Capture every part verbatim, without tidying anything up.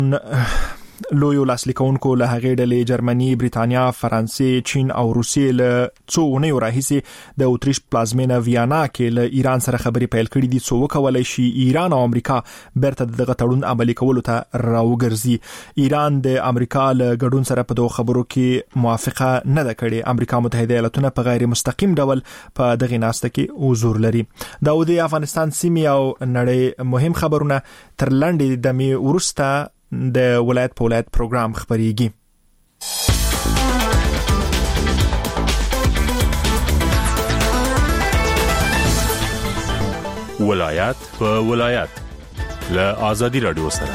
لویو لاسلیکونکو له هغې ډلې جرمني، بریتانیا، فرانسې، چین او روسیې له څو اونیو راهیسې د اتریش پلازمینه ویانا کې له ایران سره خبرې پیل کړې دي څو وکولای شي ایران او امریکا بیرته دغه تړون عملي کولو ته راوګرځي. ایران د امریکا له ګډون سره په دوه خبرو کې موافقه نه ده کړې. امریکا متحده ایالاتونه په غیر مستقیم ډول په دغه ناسته کې حضور لري. دا د افغانستان سیمې او نړۍ مهم خبرونه تر لنډې دمې وروسته د ولایت په ولایت پروګرام خبريږي. ولایت په ولایت له آزادي رادیو سره.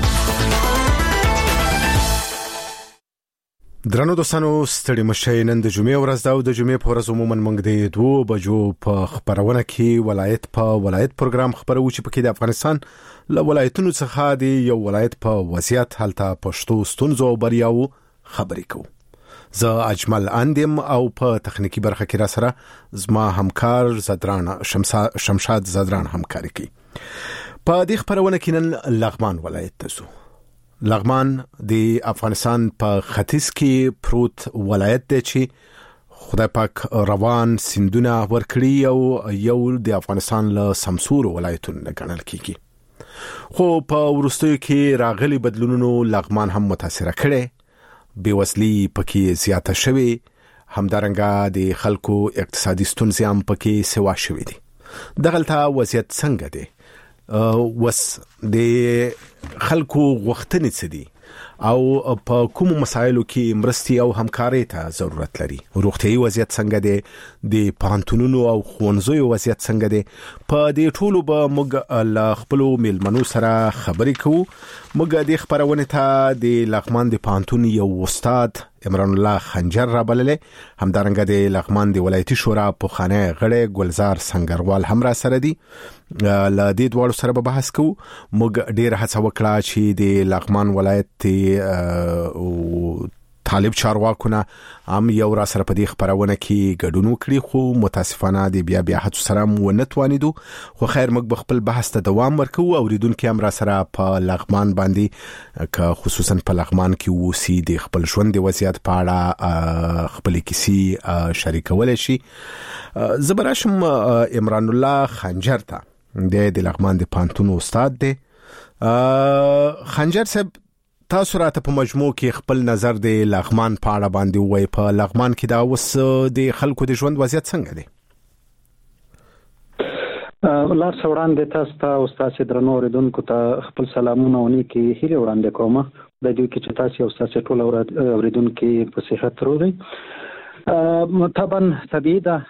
درنو دوستانو ستړي مشه نن د جمعې ورځ دا او د جمعې په ورځ عموما موږ د دوه بجو په خبرونه کې ولایت په ولایت پروګرام خبرو چې پکې د افغانستان له ولایتونو څخه د یو ولایت په وضعیت حالت پښتو ستونزو او بریاو خبرې کوو. زه اجمل اندم او په تخنیکی برخه کې را سره زما همکار زدران شمشاد زدران همکاري کوي. په دې خبرونه کې نن لغمان ولایت ته ځو. لغمان د افغانستان په ختیځ کې پروت ولایت دی چې خدای پاک روان سیندونه ورکړي او یو د افغانستان له سمسور ولایتونو ګڼل کیږي. خو په وروستیو کې راغلي بدلونونو لغمان هم متاثر کړي. بېوزلي پکې زیاته شوې، همدارنګه د خلکو اقتصادي ستونزې هم پکې سوا شوې دي. دغلته وضعیت څنګه دی؟ وس د خلکو غوښتنې څه دي او په کوم مسایلو کې مرستي او همکاري ته ضرورت لري؟ روغتيایي وضعیت څنګه دی؟ د پوهنتونونو او ښوونځیو وضعیت څنګه دی؟ په دې ټولو به موږ له خپل میلمنو سره خبرې کوو. موږ د خبرونه ته د لغمان د پوهنتون یو استاد عمران الله خنجر را بللې، همدارنګه د لغمان د ولایتي شورا پوخانه غړی ګلزار سنگروال هم را سره دي. له دې دوړو سره به بحث کوو. موږ ډېر هڅه وکړه چې د لغمان ولایت او طالب چارواکونه هم یو را سره په دې خبرونه کې ګډون وکړي، خو متاسفانه د بیا بیا هڅو سره مو نه توانیدو. خو خیر موږ به خپل بحث ته دوام ورکوو. اوریدونکو هم را سره په لغمان باندې که خصوصا په لغمان کې وسی د خپل ژوند د وضعیت په اړه خپل کیسې شریکول شي. زبراشم عمران الله خنجر ته د لغمان د پانتون استاد دی. خنجر صاحب تاسو راته په مجموع کې خپل نظر د لغمان په اړه باندې وایي. په لغمان کې دا اوس د خلکو د ژوند وضعیت څنګه دی؟ الله سوړاندې تاسو ته استاد درنو اوریدونکو ته خپل سلامونه او نیکی هیله وړاندې کوم. د دې کې چې تاسو استاد ټول اوریدونکو په صحت روغي. طبعا طبيعي ده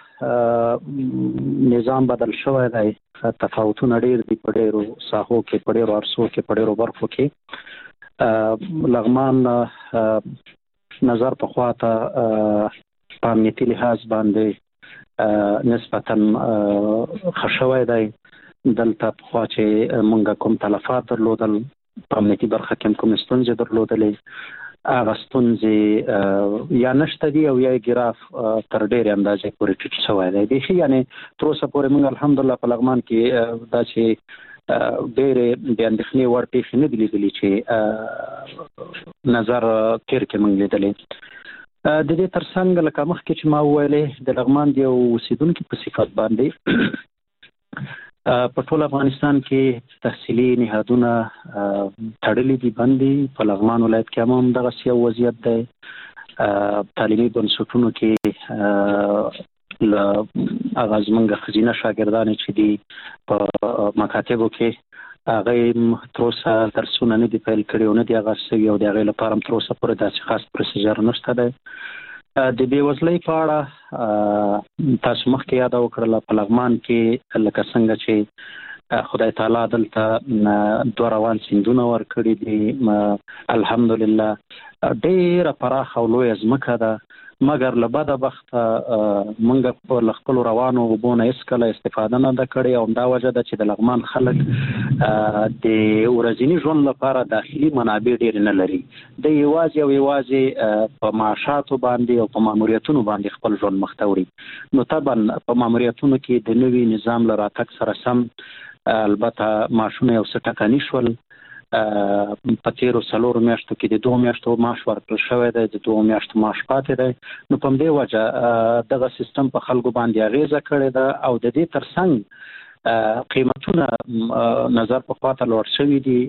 نظام بدل شوی دی، تفاوتونه ډېر دي په ډېرو ساحو کې، په ډېرو عرصو کې، په ډېرو برخو کې. لغمان نظر په خواته په امنیتي لحاظ باندې نسبتاً خشوی دی. دلته په خوا چې مونږ کوم تلفات درلودل، په امنیتي برخه کې کوم ستونزې درلودلې، هغه ستونزې یا نشته دي او یا ګراف تر ډېرې اندازې پورې ټیټ شوی دی. بیخي یعنې تر اوسه پورې مونږ الحمدلله په لغمان کې دا چې ډېرې د اندېښنې وړ پېښې نه دي لیدلې چې نظر تېر کې مونږ لیدلې. د دې تر څنګ لکه مخکې چې ما وویلې د لغمان د یو اوسېدونکي په صفت باندې په ټول افغانستان کې تحصیلي نهادونه تړلي دي، بند دي. په لغمان ولایت کې هم دغسې یو وضعیت دی. تعلیمي بنسټونو کې له هغه زموږ ښځینه شاګردانې چې دي په مکاتبو کې هغه تر اوسه درسونه نه دي پیل کړي او نه دي آغاز شوي او د هغې لپاره هم تر اوسه پورې داسې خاص پروسیجر نشته دی. د بېوزلۍ په اړه تاسو مخکې یاده وکړله، په لغمان کې لکه څنګه چې خدای تعالی دلته دوه روان سیندونه ورکړي دي، الحمدلله ډېره پراخه او لویه ځمکه ده. مګر له بده بخته موږ له خپلو روانو اوبو نه هېڅکله استفاده نه ده کړې او همدا وجه ده چې د لغمان خلک د ورځني ژوند لپاره داخلي منابع ډېرې نه لري. د یوازې او یوازې په معاشاتو باندې او په ماموریتونو باندې خپل ژوند مخ ته وړي. نو طبعا په ماموریتونو کې د نوي نظام له راتګ سره سم البته معاشونه یو څه ټکني شول. په تیرو څلورو میاشتو کې د دوه میاشتو معاش ورکړل شوی دی، د دوه میاشتو معاش پاتې دی. نو په دې وجه دغه سیستم په خلکو باندې اغیزه کړې ده او د دې ترڅنګ قیمتونه نظر په خواته لوړ شوي دي.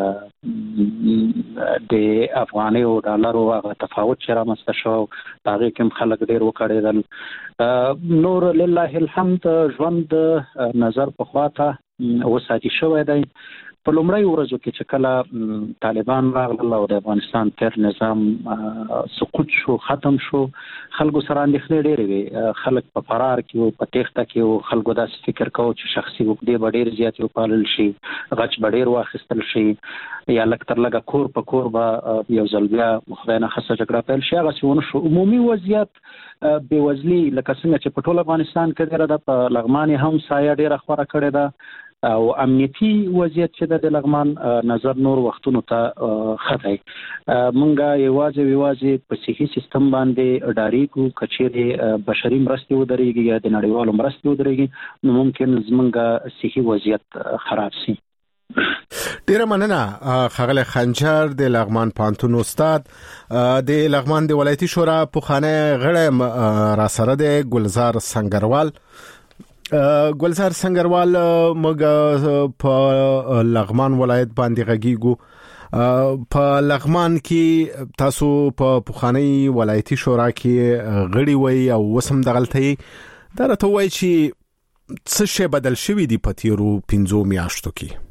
د افغاني او ډالرو هغه تفاوت چې رامنځته شو هغه کوم خلک ډیر وکړېدل. نور لله الحمد ژوند نظر په خواته وساتي شوی دی. په لومړی ورځو کې چې کله طالبان راغلل او د افغانستان تر نظام سقوط شو، ختم شو، خلکو سره اندېښنې ډېرې وي. خلک په فرار کې او په تېښته کې او خلکو داسې فکر کوو چې شخصي عقدې به ډېر زیاتې وپالل شي، غچ به ډېر واخیستل شي، یا لږ تر لږه کور په کور به یو ځل بیا خدای نخسته جګړه پیل شي. هغسې ونه شو. عمومي وضعیت بېوزلي لکه څنګه چې په ټول افغانستان کې ډېره ده، په لغمان هم سایه ډېره خوره کړې ده او امنیتي وضعیت چې د لغمان نظر نور وختونو ته خطای. مونږه یوازې یوازې په صحي سیستم باندې ډاریږو، کچېرې بشري مرستې ودرېږي یا د نړیوالو مرستې ودرېږي نو ممکن زمونږه صحي وضعیت خراب شي. ډیره مننه خغل خنجر د لغمان پانتون استاد. د لغمان د ولایتي شورا پوخانه غړی را سره د ګلزار سنگروال. ګلزار سنگروال موږ په لغمان ولایت باندې غږیږو. په لغمان کې تاسو په پوخانه ولایتي شورا کې غړي وي او وسم دغلتي دا راته وایي چې څه شی بدل شوی دی په تیرو پنځو میاشتو کې؟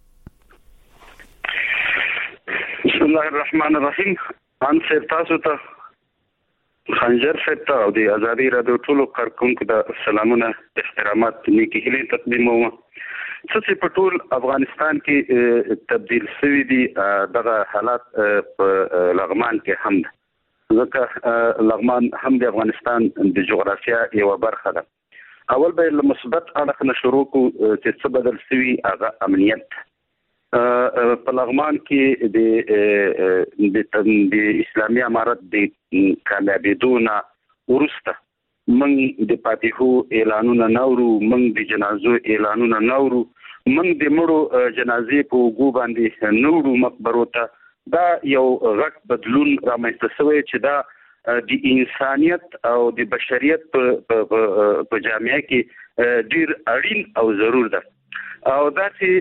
بسم الله الرحمن الرحیم. ان سر تاسو ته خنجر فتا او د ازادي رادیو ټولو کارکونکو د سلامونه احترامات نیکی هلي تقدیموم. چې په ټول افغانستان کې تبدیل شوی دي دغه حالات په لغمان کې هم ده، ځکه لغمان هم د افغانستان د جغرافیا یو برخه ده. اول به له مثبت اړخ نه شروع کو چې څه بدل شوی هغه امنیت. په لغمان کې د د اسلامي امارت د کامیابیدونه ورسته موږ د فاتحو اعلانونه نورو، موږ د جنازو اعلانونه نورو، موږ د مړو جنازې په وګو باندې نورو مقبرو ته. دا یو غټ بدلون رامنځته شوی چې دا د انسانیت او د بشریت په جامعه کې ډیر اړین او ضرور ده. او دا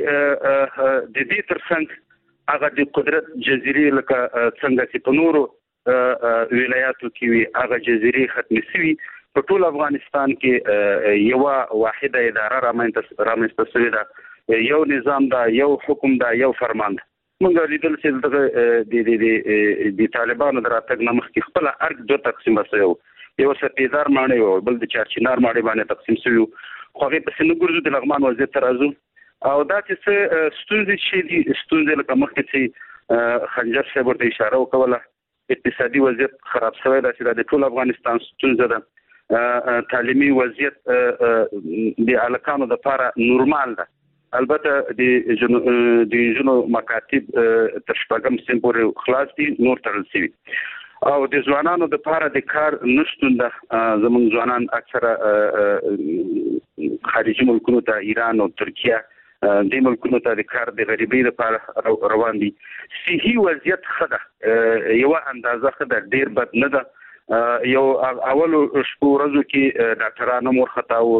چې د دې ترڅنګ هغه د قدرت جزیرې لکه څنګه چې په نورو ولایاتو کې وي هغه جزیرې ختمې شوي. په ټول افغانستان کې یو واحده اداره رامنځته شوې ده، یو نظام ده، یو حکم ده، یو فرمان ده. موږ لیدل چې د د طالبانو د راتګ نه مخکې خپله ارګ دوه تقسیمه شوی، یو سپېدار ماڼۍ او بل د چارچینار ماڼۍ باندې تقسیم شوي. خو هغې پسې نه ګرځو، د لغمان وضعیت ته راځو. او دا چې څه ستونزې چې دي، ستونزې لکه مخکې چې خنجر صاحب ورته اشاره وکوله، اقتصادي وضعیت خراب شوی ده چې دا د ټول افغانستان ستونزه ده. تعلیمي وضعیت د هلکانو دپاره نورمال ده، البته د نجونو مکاتب تر شپږم صنف پورې خلاص دي، نور تړل شوي. او د ځوانانو دپاره د کار نشتون ده. زموږ ځوانان اکثره خارجي ملکونو ته، ایران او ترکیه، دې ملکونو ته د کار د غریبۍ لپاره روان دي. صحي وضعیت ښه ده، یوه اندازه ښه ده، ډېر بد نه ده. یو اولو شپو ورځو کې ډاکټران هم ورخطا وو،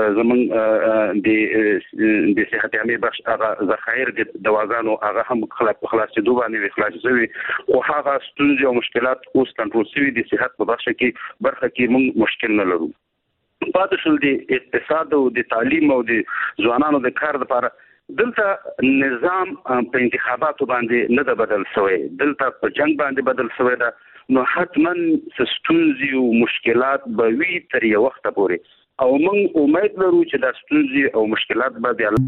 زموږ د صحت عامې بخش هغه ذخایر د دواګانو هغه هم په خلاصېدو باندې خلاص شوي، خو هغه ستونزې او مشکلات اوس کنټرول شوي دي. صحت په بخش کې برخه کې موږ مشکل نه لرو. پاتې شول د اقتصاد او د تعلیم او د ځوانانو د کار لپاره دلته نظام په انتخاباتو باندې نه ده بدل شوی، دلته په جنگ باندې بدل شوی ده. نو حتما ستونزې او مشکلات به وي تر یو وخت پورې، او موږ امید لرو چې دا ستونزې او مشکلات به بیا.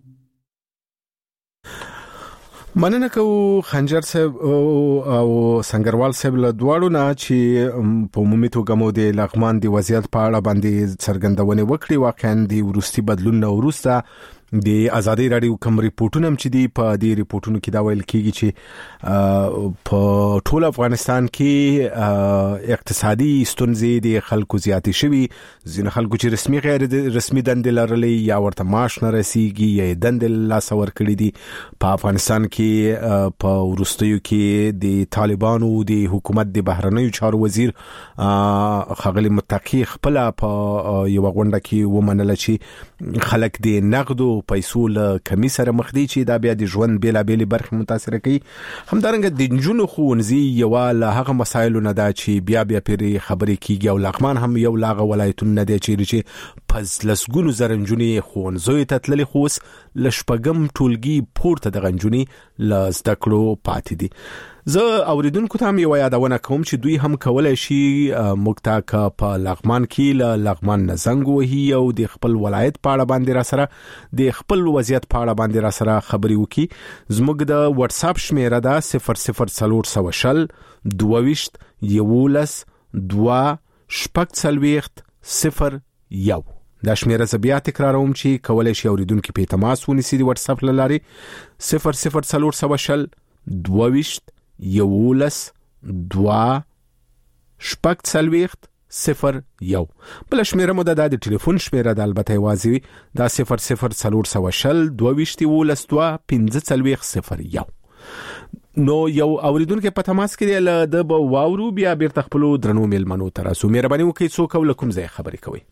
مننه کوو خنجر صاحب او سنگروال صاحب له دواړو نه چې په عمومي توګه مو د لغمان د وضعیت په اړه باندې څرګندونه وکړي. واقعا د ورستي بدلون نه وروسته د ازادي رادیو کوم ریپورتونه چې دی په دې ریپورتونو کې دا ویل کیږي چې په ټول افغانستان کې اقتصادي ستونزې د خلکو زیاتې شوي، ځینې خلکو چې رسمي غیر رسمي دندې لرلې یا ورته معاش نه رسیږي یا دندې لاس ور کړې دي. په افغانستان کې په وروستیو کې د طالبانو د حکومت د بهرنیو چارو وزیر ښاغلي متقی خپل په یو غونډه کې ومنله چې خلک د نقدو پیسو له کمی سره مخ دي چې دا بیا د ژوند بیلا بیل برخه متاثر کوي. همدارنګه د جنونو خوونځي یو له هغه مسایلو نه دا چې بیا بیا پرې خبرې کیږي او لغمان هم یو لاغه ولایتونه نه دي چې پس لسګونو زرنجونی خوونځي ته تللي خوس لشپګم ټولګي پورته د غنجونی لزدکړو پاتې دي. زه اوریدونکو ته هم یو یادونه کوم چې دوی هم کولای شي مقتاک په لغمان کې ل لغمان نزنګ وهي او د خپل ولایت په اړه باندې را سره د خپل وضعیت په اړه باندې را سره خبري وکي. زموږ د واتس اپ شمیره ده صفر صفر صفر صفر دوويشت یولس دوا شپږ څلويخت صفر یو. دا شمیره زه بیا تکراروم چې کولای شي اوریدونکو په تماس ونیسي د واتس اپ لارې صفر صفر صفر صفر دوويشت یولس دوا شپږ څلويخت صفر یو. بل شمیره مو د ټلیفون شمیره د البته وازی دا صفر صفر صفر صفر دوويشت یولس دوا پنځه څلويخت صفر یو. نو یو اوریدونکو په تماس کې له د واورو بیا بیرته خپل درنو میلمنو تراسو مهرباني وکړئ څوک ولکم ځای خبرې کوي.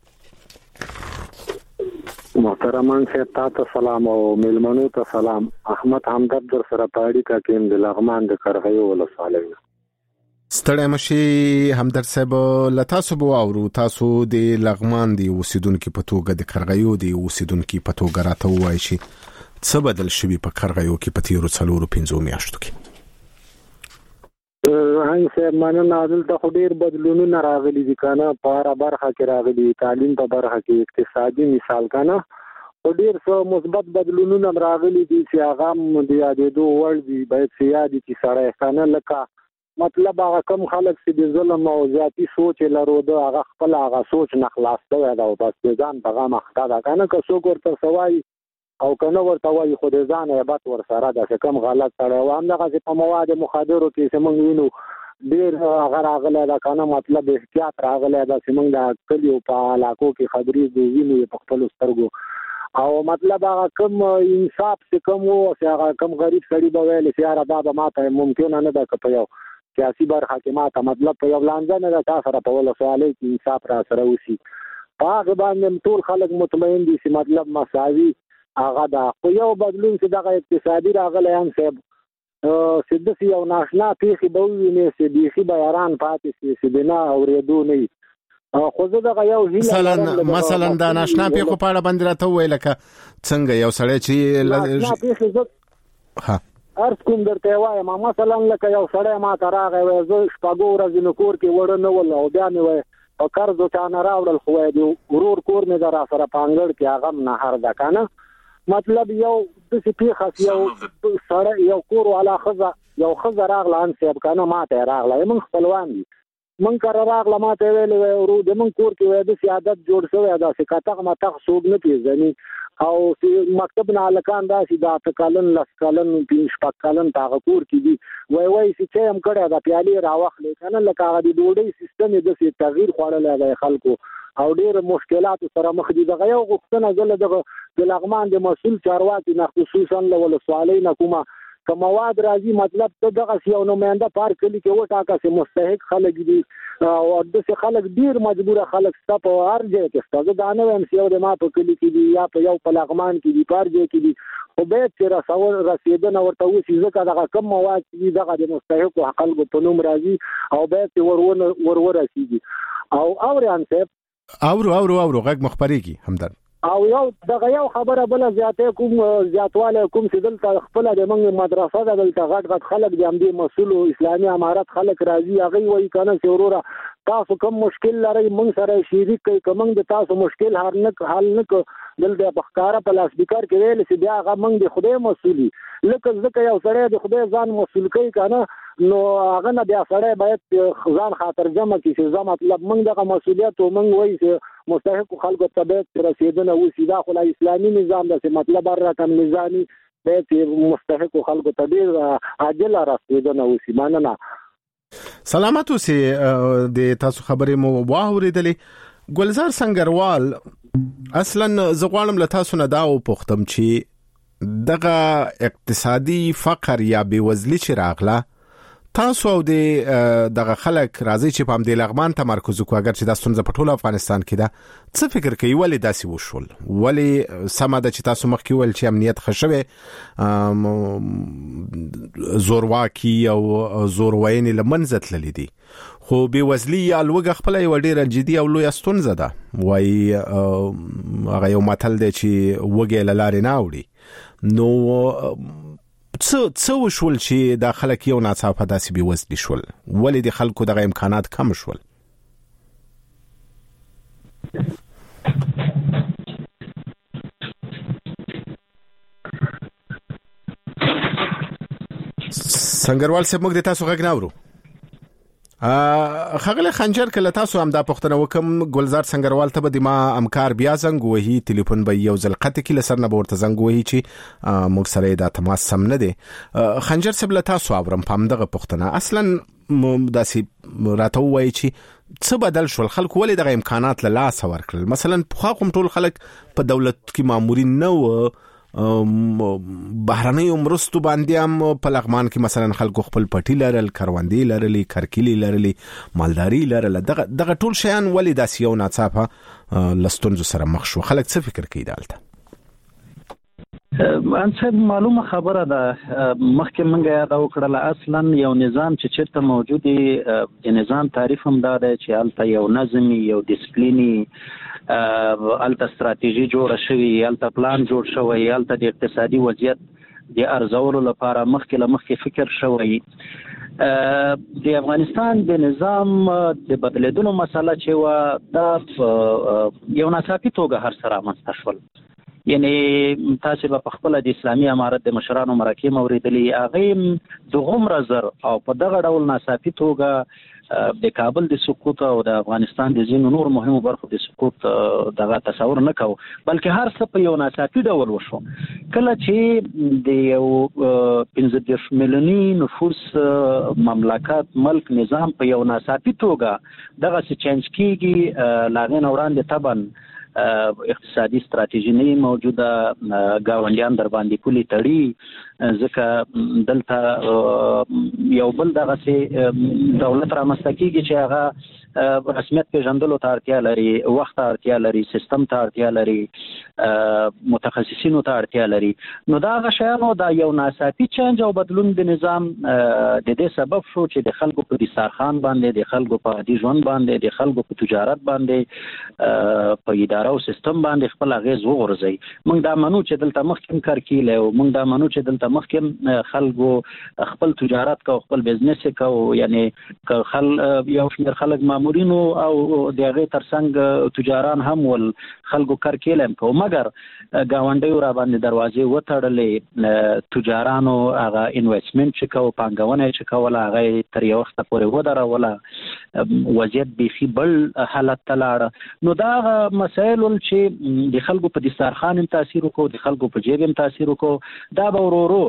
محترمان صاحب تاسو سلام او میلمنو ته سلام. احمد همدرد در سره پاړی کا کېم د لغمان د کرغیو ولسوالۍ. ستړی مشي همدرد صاحب لتاسو بو اورو تاسو د لغمان دی اوسیدونکو په توګه د کرغیو دی اوسیدونکو په توګه راته وایي شي څه بدل شوی په کرغیو کې په تیرو څلورو پنځو میاشتو کې. هاي صاحب مننه دلته خو ډیر بدلونونه راغلي دي کنه په هر برخه کې راغلي، تعلیم په برخه کې، اقتصادي مثال کنه خو ډیر څه مثبت بدلونونه راغلي دي چې هغه د یادېدو وړ دي. باید سیادي چې سره کنه لکه مطلب هغه کم خلک چې د ظلم او زیاتی سوچ لرو د هغه خپل هغه سوچ نه خلاص دی دا او بس ځان په هغه مخته دا کنه که څوک ورته سوای او کنه ورته وایي خو د ځان عبادت ور سره دا کم غلط سره و هم دغه په مواد مخدرو کې سمون وینو ډیر هغه راغله دا کنه مطلب احتیاط راغله دا سمون دا کلیو په علاقو کې خبرې دی وینو په خپل سترګو او مطلب هغه کم انصاف چې کم وو چې هغه کم غریب سړي به ویل چې یاره دا به ماته ممکن نه ده که په یو سیاسي برخه کې ماته مطلب په یو لانجه نه ده تا سره په ولسوالۍ کې انصاف را سره وشي. په هغه باندې ټول خلک مطمئن دي چې مطلب مساوي هغه دا خو یو بدلون چې دغه اقتصادي راغلی هم صاحب سدس یو ناشنا پیښې به ووینې چې بیخي به حیران پاتې شي چې د نه اورېدو نه وي. خو زه دغه یو هیله مثلا مثلا دا ناشنا پیښو په اړه باندې راته ووایه لکه څنګه یو سړی چې ناشنا پیښې زه عرض کوم درته وایم مثلا لکه یو سړی ما ته راغی وایي زه شپږو ورځې نه کور کې وړه نه ول او بیا مې وایي په قرض و چا نه راوړل خو وایي د ورور کور مې د را سره په انګړ کې هغه هم نهر ده که نه مطلب یو داسې پیښه یو سړی یو کور والا ښځه یو ښځه راغله ان صاحب که نه ما ته یې راغله موږ خپلوان دي موږ کره راغله ما ته یې ویلې وایي ورو د موږ کور کې وایي داسې عادت جوړ شوی داسې کتغ متغ څوک نه پېژني او مکتب نه هلکان داسې د اته کلن لس کلن شپږ کلن په هغه کور کې دي وایي وایي چې چای هم کړی ده پیالې راواخلې که نه لکه هغه د ډوډۍ سیستم یې داسې تغییر خوړلی دی خلکو او ډېر مشکلاتو سره مخ دي. دغه یو غوښتنه زه له دغه د لغمان د مسؤل چارواکي نه خصوصا له ولسوالۍ نه کومه که مواد راځي مطلب ته دغسې یو نماینده په هر کلي کې وټاکه چې مستحق خلک دي او داسې خلک ډېر مجبوره خلک شته په هر ځای کې شته. زه دا نه وایم چې یو د ما په کلي کې دي یا په یو په لغمان کې دي په هر ځای کې دي خو باید چې رسول رسېدنه ورته وشي ځکه دغه کم مواد چې دي دغه د مستحقو خلکو په نوم راځي او باید چې ور ورسېږي. او اورېان صاحب اورو اورو اورو غږ مخبريږي همدار او یو دغه یو خبره بل زیاتې کوم زیاتواله کوم چې دلته خپل د موږ مدرسه د دلته غټ غټ خلک د امدي مسؤل اسلامي امارات خلک راځي هغه وایي کنه چې وروره تاسو کوم مشکل لري موږ سره شریک کوي کوم د تاسو مشکل هر نه حل نه دلته بخکاره په لاس بیکار کې ویل چې بیا هغه موږ د خدای مسؤلي لکه ځکه یو سره د خدای ځان مسؤل کوي کنه نو هغه نه بیا سړی باید ځان خاطر جمع کړي چې زما مطلب موږ دغه مسؤلیت او موږ وایي چې مستحق خلکو ته باید رسیدنه وشي دا خو اسلامي نظام د مطلب رقم نظامي باید مستحق خلکو ته ډیر عاجل رسیدنه وشي. مننه. سلامت اوسئ. د تاسو خبرې مو واوریدلې. ګلزار سنگروال اصلا زه غواړم له تاسو نه دا وپوښتم چې دغه اقتصادي فقر یا بېوزلي چې راغله تاسو او د دغه خلک راځي چې په هم د لغمان تمرکز وکړو اگر چې دا ستونزه په ټول افغانستان کې ده څه فکر کوي ولې داسې وشول ولې سمه ده چې تاسو مخکې ویل چې امنیت ښه شوی زورواکي او زورواینې له منځه تللي دي خو بېوزلي یا لوږه خپله یوه ډېره جدي او لویه ستونزه ده وایي هغه یو متل دی چې وږی له لارې نه اوړي نو څه څه وشول چې دا خلک یو ناڅاپه داسې بېوزلي شول ولې د خلکو دغه امکانات کم شول؟ سنگروال صاحب موږ د تاسو غږ نه اورو. خغله خنجر کله تاسو هم دا پښتنه وکم ګلزار سنگروال ته به ما امکار بیا زنګ وهي ټلیفون به یو ځل قطه کې لسر نه ورته زنګ وهي چې موږ سره دا تماس سم نه دی. خنجر صاحب له تاسو اورم پام دغه پښتنه اصلا داسې راته وایي چې څه بدل شول خلک ولې دغه امکانات له لاس ورکړل مثلا په کوم ټول خلک په دولت کې مامورین نه و بهرنۍ مرستو باندې هم په لغمان کې مثلا خلکو خپل پټي لرل کروندې لرلې کرکیلې لرلې مالداري لرل دغه دغه ټول شیان ولې داسې یو ناڅاپه لستونزو سره مخ شو خلک څه فکر کوي دالته؟ انڅه معلومه خبره ده مخکې منګه یاد وکړله اصلا یو نظام چې چیرته موجود دی د نظام تعریف هم دا دی چې هلته یو نظم یو ډیسپلینی هلته استراتیژي جوړه شوې هلته پلان جوړ شوی هلته د اقتصادي وضعیت د ارزولو لپاره مخکې له مخکې فکر شوی. د افغانستان د نظام د بدلیدلو مسله چې وه دا یو ناڅاپي توګه هر څه رامنځته شول یعنی تاسو په خپل د اسلامي امارت د مشرانو مرکې موریدلې هغه د غومره زر او په دغه ډول ناڅاپي توګه د کابل د سقوط او د افغانستان د ځینو نور مهمو برخو د سقوط دغه تصور نه کوو بلکې هر څه په یو ناڅاپي ډول وشو کله چې د یو پنځه دېرش میلیوني نفوس مملکت ملک نظام په یو ناڅاپي توګه دغسې چینج کېږي له هغې نه وړاندې طبعا اقتصادي ستراتیژي نه موجوده ګاونډیان در باندې پولې تړي ځکه دلته یو بل دغسې دولت رامنځته کېږي چې هغه رسمیت پیژندلو ته اړتیا لري وخت ته اړتیا لري سیستم ته اړتیا لري متخصصینو ته اړتیا لري نو دا هغه شیانو دا یو ناڅاپي چینج او بدلون د نظام د دې سبب شو چې د خلکو په دسترخوان باندې د خلکو په عادي ژوند باندې د خلکو په تجارت باندې په اداره او سیستم باندې خپل اغیز وغورځي. موږ دا منو چې دلته مخکې کرکیله او موږ دا منو چې دلته مخکې خلکو خپل تجارت کو خپل بزنس کو یعنی خل یو شمېر خلک مامورینو او د هغې ترڅنګ تجاران هم ول خلکو کرکیله هم کو مګر ګاونډیو را باندې دروازې وتړلې تجارانو هغه انویسټمنټ چې کو پانګونه چې کوله هغه تر یو وخته پورې ودروله وضعیت بیخي بل حالت ته لاړه نو دا مسایل چې د خلکو په دسترخوان هم تاثیر وکړو د خلکو په جیب هم تاثیر وکړو دا به ورو ورو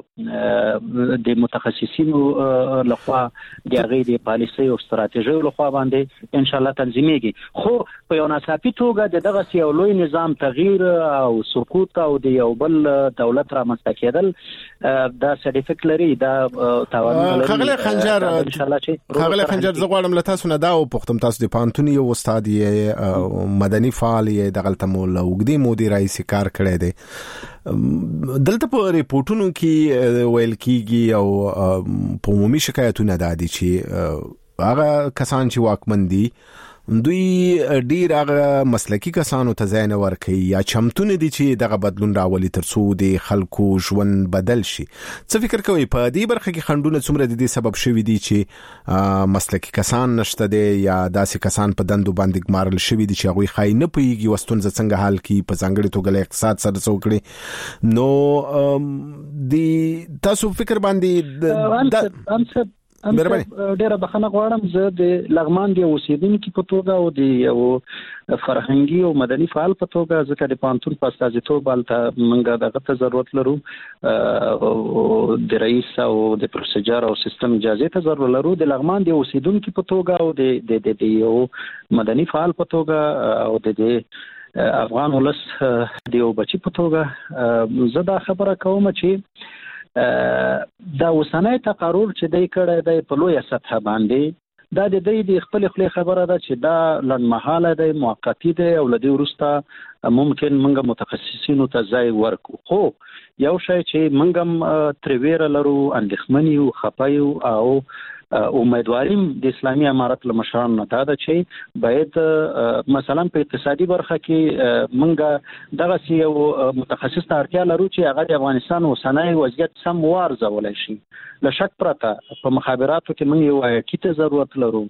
د متخصصینو لخوا د هغې د پالیسۍ او ستراتیژیو لخوا باندې انشاءالله تنظیمیږي خو په یو ناڅاپي توګه د دغسې یو لوی نظام تغییر او سقوط او د یو بل دولت رامنځته کېدل دا سرټیفیکټ لري دا توانونه لري. خغله خنجر خغله خنجر زه غواړم له تاسو نه دا وپوښتم تاسو د پوهنتون یو استاد یې مدني فعال یې دغلته مو له اوږدې مودې راهیسې کار کړی دی دلته په ریپورټونو کې ویل کېږي او په عمومي شکایتونه دا دي چې هغه کسان چې واکمن دي دوی ډیر هغه مسلکی کسانو ته ځای نه ورکوي یا چمتون دي چې دغه بدلون راولي تر څو د خلکو ژوند بدل شي. څه فکر کوي په دې برخه کې خنډونه څومره د دې سبب شوي دي چې مسلکی کسان نشته دي یا داسې کسان په دندو باندې ګمارل شوي دي چې هغوی ښایي نه پوهیږي ستونزه څنګه حل کړي په ځانګړې توګه له اقتصاد سره څه وکړي نو د تاسو فکر باندې ډیره بخښنه غواړم زه د لغمان دی اوسیدونکو په توګه او د یو فرهنګي او مدني فعال په توګه ځکه د پانتون په استازیتوب الته موږ دغه ته ضرورت لرو د رئیس او د پروسیجر او سیستم اجازه ته ضرورت لرو د لغمان دی اوسیدونکو په توګه او د د د یو مدني فعال په توګه او د افغان ولس د یو بچی په توګه زه دا خبره کوم چې دا اوسنۍ تقرر چې دای کړه د په لوی سطح باندې دا د دې د خپل خپل خبره ده چې دا لنډمحاله ده موقتی ده او لدی ورسته ممکن موږ متخصصینو ته ځای ورکو خو یو شی چې موږ ترویره لرو اندېښمنی او خپایو او امیدواریم د اسلامي امارت له مشرانو نه دا ده چې باید مثلا په اقتصادي برخه کې موږ دغه یو متخصص ته اړتیا لرو چې هغه د افغانستان اوسنۍ وضعیت سم وارزولی شي له شک پرته په مخابراتو کې موږ یو آیټي ته ضرورت لرو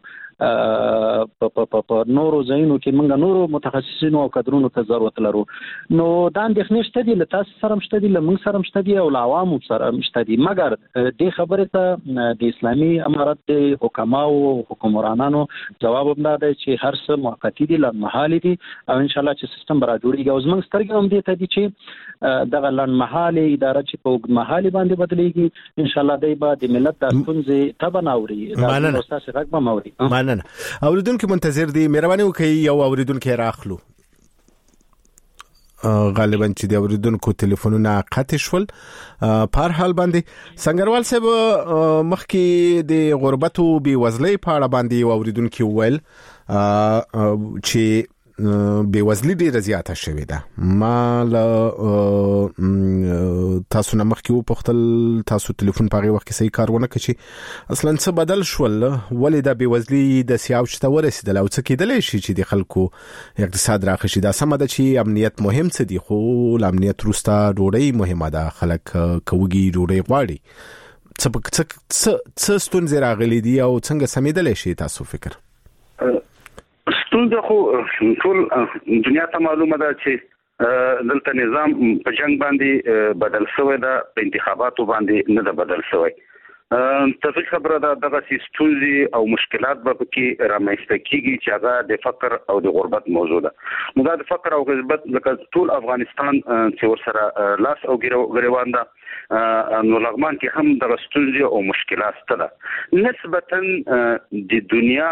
په نورو ځایونو کې موږ نورو متخصصینو او کادرونو ته ضرورت لرو نو دا اندېښنې شته دي له تاسو سره شته دي له موږ سره شته دي او له عوامو سره شته دي مګر دې خبرې ته د اسلامي امارت د حکماو او حکمرانانو جواب هم دا دی چې هر څه موقتی دي لنډمحالي دي او ان شاء الله چې سیستم به را جوړیږي او زموږ سترګې هم دې ته دي چې دغه لنډمحالي اداره چې په اوږدمحالي باندې بدلېږي ان شاء الله دی به د ملت د ستونزې ته به نه اوري دا تاسو غږ به اوري مننه اوریدونکو منتظر دي مهرباني وکړئ یو اوریدونکو راخلو غالبا چې د اوریدونکو ټلیفونونه قطع شول په هر حال باندې سنگروال صاحب مخکې د غربت او بې وزلۍ په اړه باندې اوریدونکو ویل چې بې وزلۍ ډیره زیاته شوې ده ما تاسو نه مخکې وپوښتل تاسو ټلیفون په هغه وخت کې صحیح کار ونه کړ چې اصلا څه بدل شول ولې د بې وزلۍ د سیاوچ ته ورسېدل او څه کېدلی شي چې د خلکو اقتصاد راخشي دا سمه ده چې امنیت مهم څه دی خو ل امنیت وروسته ډوډۍ مهمه ده خلک کوږي ډوډۍ غواړي څه څه ستونزې راغلي دي او څنګه سمېدلی شي تاسو فکر ستونزه خو ټول دنیا ته معلومه ده چې دلته نظام په جنگ باندې بدل شوی ده په انتخاباتو باندې نه ده بدل شوی تاسو خبره ده دغه ستونزې او مشکلات به کې رامنځته کیږي چې هغه د فقر او د غربت موضوع ده نو دا د فقر او غربت لکه ټول افغانستان چې ورسره لاس او ګریوان ده نو لغمان کې هم د ستونزې او مشکلات شته نسبتا د دنیا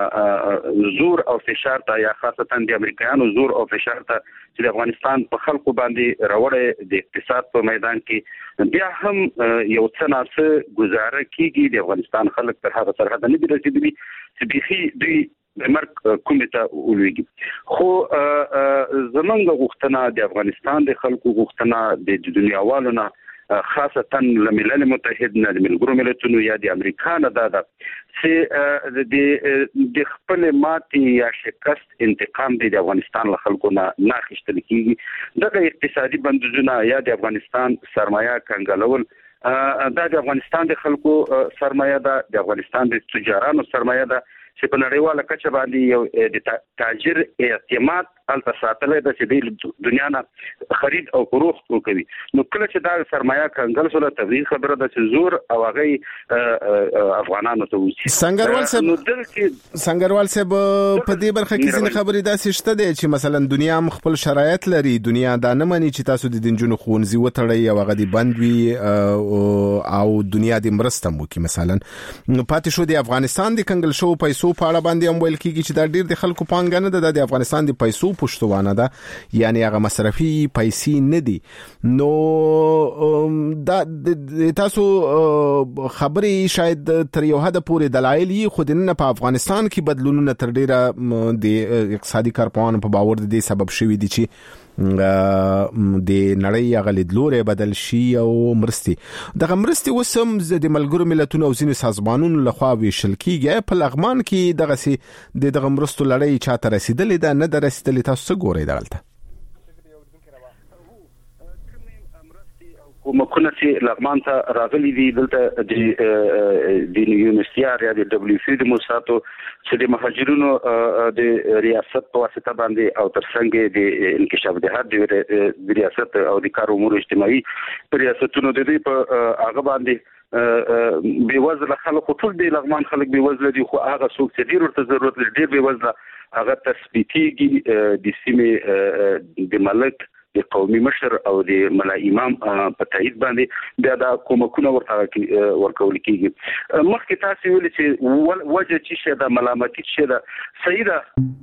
زور او فشار ته یا خاصتا د امریکایانو زور او فشار ته چې د افغانستان په خلکو باندې راوړې د اقتصاد په میدان کې بیا هم یو څه ناڅه گزاره کیږي د افغانستان خلک تر هغه سرحد نه دي رسیدلي چې بيخي دوی مرګ کومه ته ولويږي خو زمونږ غوښتنه د افغانستان د خلکو غوښتنه د دنیاوالو نه خاصتا لملل متحد نه د ملګرو ملتونو یا د امریکا نه دا ده چې د د خپل ماتي یا شکست انتقام د افغانستان له خلکو نه ناخښتل کیږي دغه اقتصادي بندیزونه یا د افغانستان سرمایه کنګلول دا د افغانستان د خلکو سرمایه ده د افغانستان د تجارانو سرمایه ده چې په نړیواله کچه باندې یو د تاجر اعتماد الته ساتلای د چې د دنیا نه خرید او فروخت کوي نو کله چې دا سرمایه کنګل سره تبلیغ خبره ده چې زور او هغه افغانانو ته وسی سنگروال صاحب سنگروال صاحب په دې برخه کې څه خبرې داسې شته دي چې مثلا دنیا خپل شرایط لري دنیا دا نه مانی چې تاسو د دنجونو خونځي وتړي او هغه دی بند وي او دنیا د مرسته مو کې مثلا نو پاتې شو د افغانستان د کنګل شو پیسو په اړه باندې هم ویل کیږي چې دا ډیر د خلکو پانګه نه ده د افغانستان د پیسو پښتوانه ده یعنی هغه مصرفي پیسې نه دي نو دا تاسو خبري شاید تر یو حد پورې دلایل یې خو د نه په افغانستان کې بدلونونه تر ډیره د اقتصادي کارپوهانو په باور دي سبب شوی دي چې د نړۍ غلید لوري بدل شي او مرستي دغه مرستي وسم د ملګرو ملتونو او ځینو سازمانونو لخوا ویشل کیږي په لغمان کې دغه سي د دغه مرستو لړۍ چاته رسیدلې ده نه د رسیدلې تاسو ګورئ دغلته کومه چې لغمان ته راغلي دي دلته د د یونیورسيټ یا د دبليو سي د موسساتو چې د مهاجرونو د ریاست په واسطه باندې او ترڅنګ د انکشاف د هر د ریاست او د کار امور اجتماعي ریاستونو د دې په هغه باندې بیوزله خلک ټول دی لغمان خلک بیوزله دي خو هغه څوک چې ډیر ورته ضرورت لري ډیر بیوزله هغه تثبیتيږي د سیمې د ملک د قومي مشر او د ملا امام په تایید باندې بیا د کومکونه ورته ورکول کیږي مخکې تاسو ویل چې وجه چې شه د ملامتي شه د سیده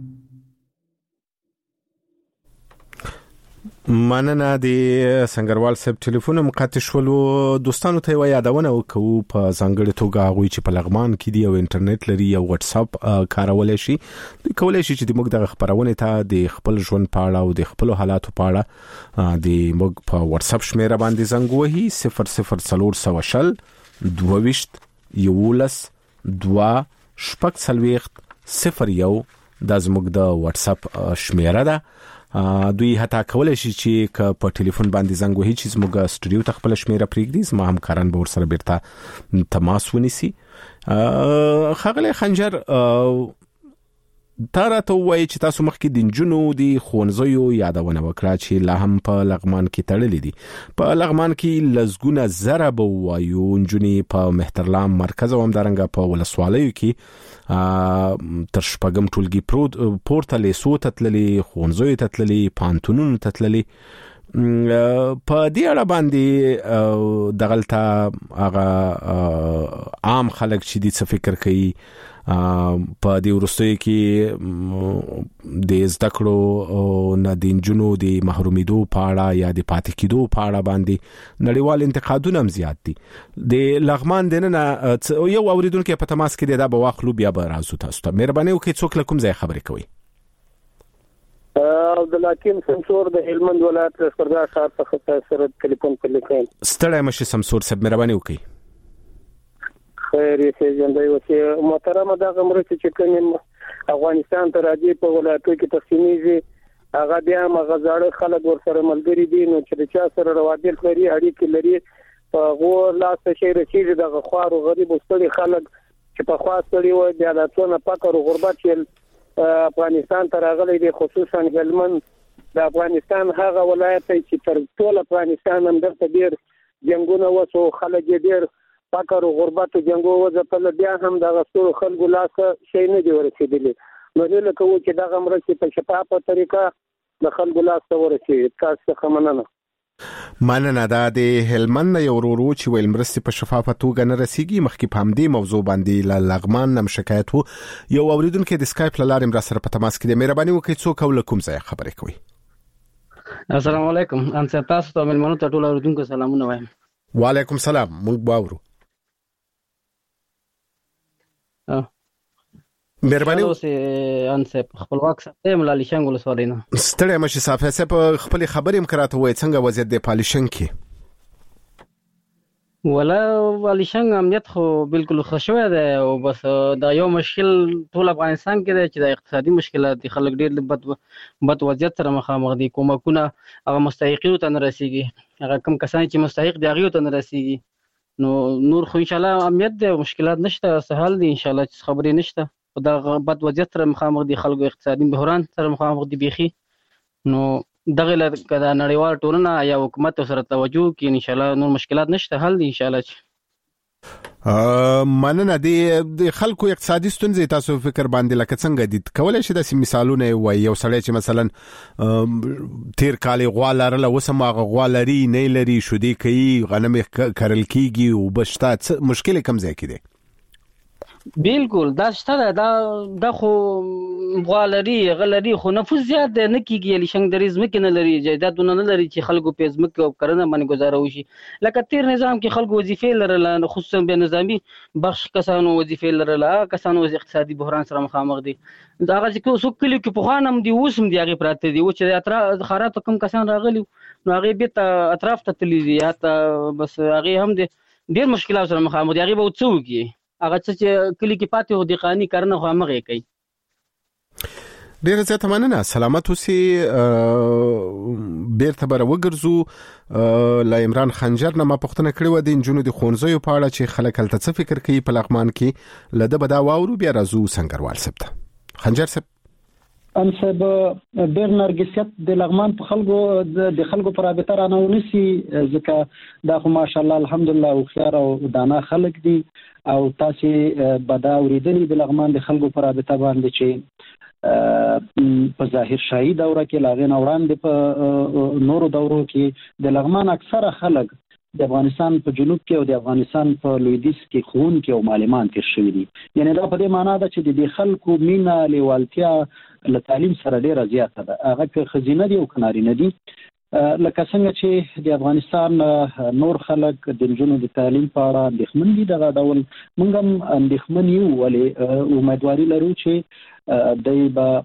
مننه د سنگروال صاحب ټلیفون مقاطع شولو دوستانو ته یادونه وکړو په ځانګړي توګه هغه چې په لغمان کې دی او انټرنیټ لري او واتس اپ کارول شي کولای شي چې د موږ د خبرونه ته د خپل ژوند په اړه او د خپل حالاتو په اړه د موږ په واتس اپ شمیره باندې زنګ وهي صفر صفر څلور شل دوه یولس دوه شپږ څلوېښت صفر یو د زموږ د واتس اپ شمیره ده دوی هتا کولای شي چې ک په ټلیفون باندې زنګ وهي چې زموږ سټوډیو ته خپل شمیره پریږدي زما همکاران به ورسره بیرته تماس ونیسي خغله خنجر تارته وایي چې تاسو مخکې د جنونو د خونځیو یادونه وکړه چې لا هم په لغمان کې تړلې دي په لغمان کې لزګونه زره به وایو جنونی په مهترلام مرکز او همدارنګه په ولسوالیو کې تر شپږم ټولګي پورته لیسو تتللي خونځیو تتللي پانتونونو تتللي په دې اړه باندې دغلطه هغه عام خلک چې د څه فکر کوي په دې ورستوي کې د زده کړو نه د جنونو د محرومیدو په اړه یا د پاتې کېدو په اړه باندې نړیوال انتقادونه هم زیات دي د لغمان دنه یو اوریدونکو په تماس کې د بواخلو بیا به راځو تاسو ته مهرباني وکړئ څوک لکم ځای خبرې کوي عبد الحکیم سمسور د هلمند ولایت لسکردار ښار څخه سره ټلیفون کوم ستړی مشه سمسور صاحب مهرباني وکړئ خیر یې څنګه وسی محترم دغه مرسته چې کوم افغانستان ته راځي په ولایتو کې تقسیمیږي هغه بیا مغزاړه خلک ورسره ملګری دي نو چې چا سره روابط لري اړیکې لري په غو لاس شي رسیږي دغه خوارو غریب وستړي خلک چې په خاصړي وي بیا د څونه فقر او غربت چې افغانستان ته راغلي دي خصوصا هلمند د افغانستان هغه ولایت چې تر ټول افغانستان هم درته ډیر جنگونه وسو خلک ډیر فقر او غربت او جنگو وځپل بیا هم د غسور خلکو لاس شي نه دی ورسېدلی نو دې لکه و چې د غمرسي په شفافه طریقه د خلکو لاس ورسېږي تاسو څخه مننه مننه دا د هلمند یو ورو چې ویل مرستي په شفافه توګه نه رسیږي مخکې په همدې موضوع باندې ل لغمان نم شکایت وو یو اوریدونکو د سکایپ لارې مر سره په تماس کې مهرباني وکړئ څوک او لکم ځای خبرې کوي السلام علیکم ان تاسو ته ملمنو ته ټول اوریدونکو سلامونه وایم وعلیکم السلام موږ باورو مهرباني اوسه ان سه خپلواک سره ملالي شنګ ولسوالینا ستړی مشه صافه سه په خپل خبرې مکراته وای څنګه وضعیت د پالیشن کې ولا پالیشن امنیت خو بالکل خوشوي ده او بس دا یو مشکل ټول افغانستان کې ده چې د اقتصادي مشکلات دي خلک ډیر بد بد وضعیت سره مخامخ دي کومکونه هغه مستحقو ته نه رسیږي هغه کم کسان چې مستحق دي هغه ته نه رسیږي نو نور خو ان شاء الله امنیت ده مشکلات نشته سهال دي ان شاء الله چې خبرې نشته دا بد وضعیت سره مخامخ دي خلکو اقتصادي بحران سره مخامخ دي بيخي نو دغه لکه د نړیوال ټولنه یا حکومت سره توجه کوي ان شاء الله نور مشکلات نشته حل دي ان شاء الله مننه د خلکو اقتصادي ستونزې تاسو فکر باندې لکه څنګه دي کولای شي د مثالونه وي یو سړی چې مثلا تیر کال غوالره لوسم غوالري نه لري شودي کوي غنم کرل کیږي او بشتا مشکل کم ځای کې دي بالکل دا شته دا د خو غوالري غلري خو نفوذ زیات نه کیږي لشنګ دریز مکه نه لري جیدادونه نه لري چې خلکو پېزمک او کرنه باندې گزاره وشي لکه تیر نظام کې خلکو وظیفې لرل خصوصا به نظامی بخش کسانو وظیفې لرل کسانو اقتصادي بحران سره مخامخ دي دا هغه چې څوک کلی کې په خانم دی اوسم دی هغه پراته دی او چې اطراف خارات کم کسان راغلي نو هغه به اطراف ته تللی دي یا بس هغه هم دي ډیر مشکلات سره مخامخ دي هغه به وڅوږي هغه چې کلی کې پاتې هو د قانوني کارنه خو هغه کوي ډیر زیات مننه سلامت اوسئ بیرته بر وګرځو لا عمران خنجر نه ما پښتنه کړې و د جنونو د خونځیو په اړه چې خلک هلته څه فکر کوي په لغمان کې لده بدا واورو بیا راځو سنگروال سپته خنجر سپ ان صاحب ډېر نرګسیت د لغمان په خلکو د خلکو پر رابطه رانه ونیسي ځکه دا خو ماشاءالله الحمدلله او خيار او دانا خلک دي او تاسو به دا اوریدلي د لغمان د خلکو پر رابطه باندې چې په ظاهر شاهي دوره کې لاغې نه وړاندې په نورو دورو کې د لغمان اکثره خلک د افغانستان په جنوب کې او د افغانستان په لویدیځ کې ښوونکي او معلمان تیر شوي دي. یعنې دا په دې معنا ده چې د دې خلکو مینه لیوالتیا له تعلیم سره ډېره زیاته ده، هغه که ښځینه دي او که نارینه دي. لکه څنګه چې د افغانستان نور خلک د نجونو د تعلیم په اړه اندېښمن دي، دغه ډول موږ هم اندېښمن یو، ولې امیدواري لرو چې دی به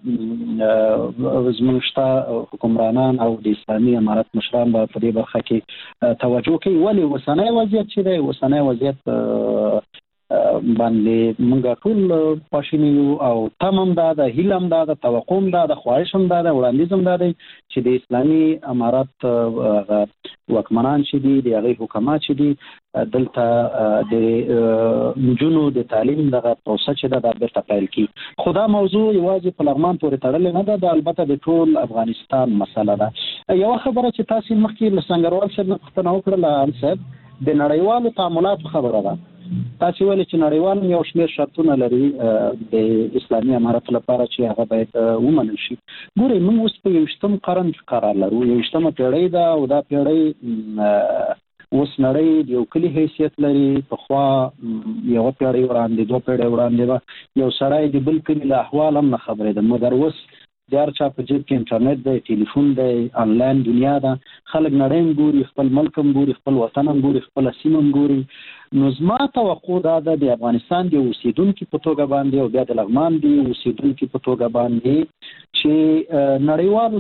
زموږ شته حکمرانان او د اسلامي امارت مشران به په دې برخه کې توجه کوي. ولې اوسنی وضعیت چې دی، اوسنی وضعیت باندې موږ ټول خواشیني یو او تم هم دا ده، هیله هم دا ده، توقع هم دا ده، خواهش هم دا ده، وړاندیز هم دا دی چې د اسلامي امارت واکمنان چې دي، د هغې حکومت چې دي، دلته د نجونو د تعلیم دغه پروسه چې ده دا بیرته پیل کړي. خو دا موضوع یوازې په لغمان پورې تړلې نه ده، دا البته د ټول افغانستان مسله ده. یوه خبره چې تاسو مخکې له سنګروال صاحب نه پوښتنه وکړله ان صاحب، د نړیوالو تعاملاتو خبره ده. تاسو ویل چې نړیوال یو شمېر شرطونه لري د اسلامي امارت لپاره چې هغه باید ومنل شي. ګورئ موږ اوس په یوویشتم قرن کې قرار لرو، یوویشتمه پیړۍ ده او دا پیړۍ اوس نړۍ د یو کلي حیثیت لري. پخوا یوه پیړۍ وړاندې، دوه پیړۍ وړاندې به یو سړی د بل کلي له احوال هم نه خبرېده، مګر اوس د هر چا په جیب کې انټرنیټ دی، ټلیفون دی، آنلاین دنیا ده، خلک نړۍ هم ګوري، خپل ملک هم ګوري، خپل وطن هم ګوري، خپله سیمه هم ګوري. نو زما توقع دا ده د افغانستان د اوسیدونکي په توګه باندې او بیا د لغمان د اوسیدونکي په توګه باندې چې نړیوالو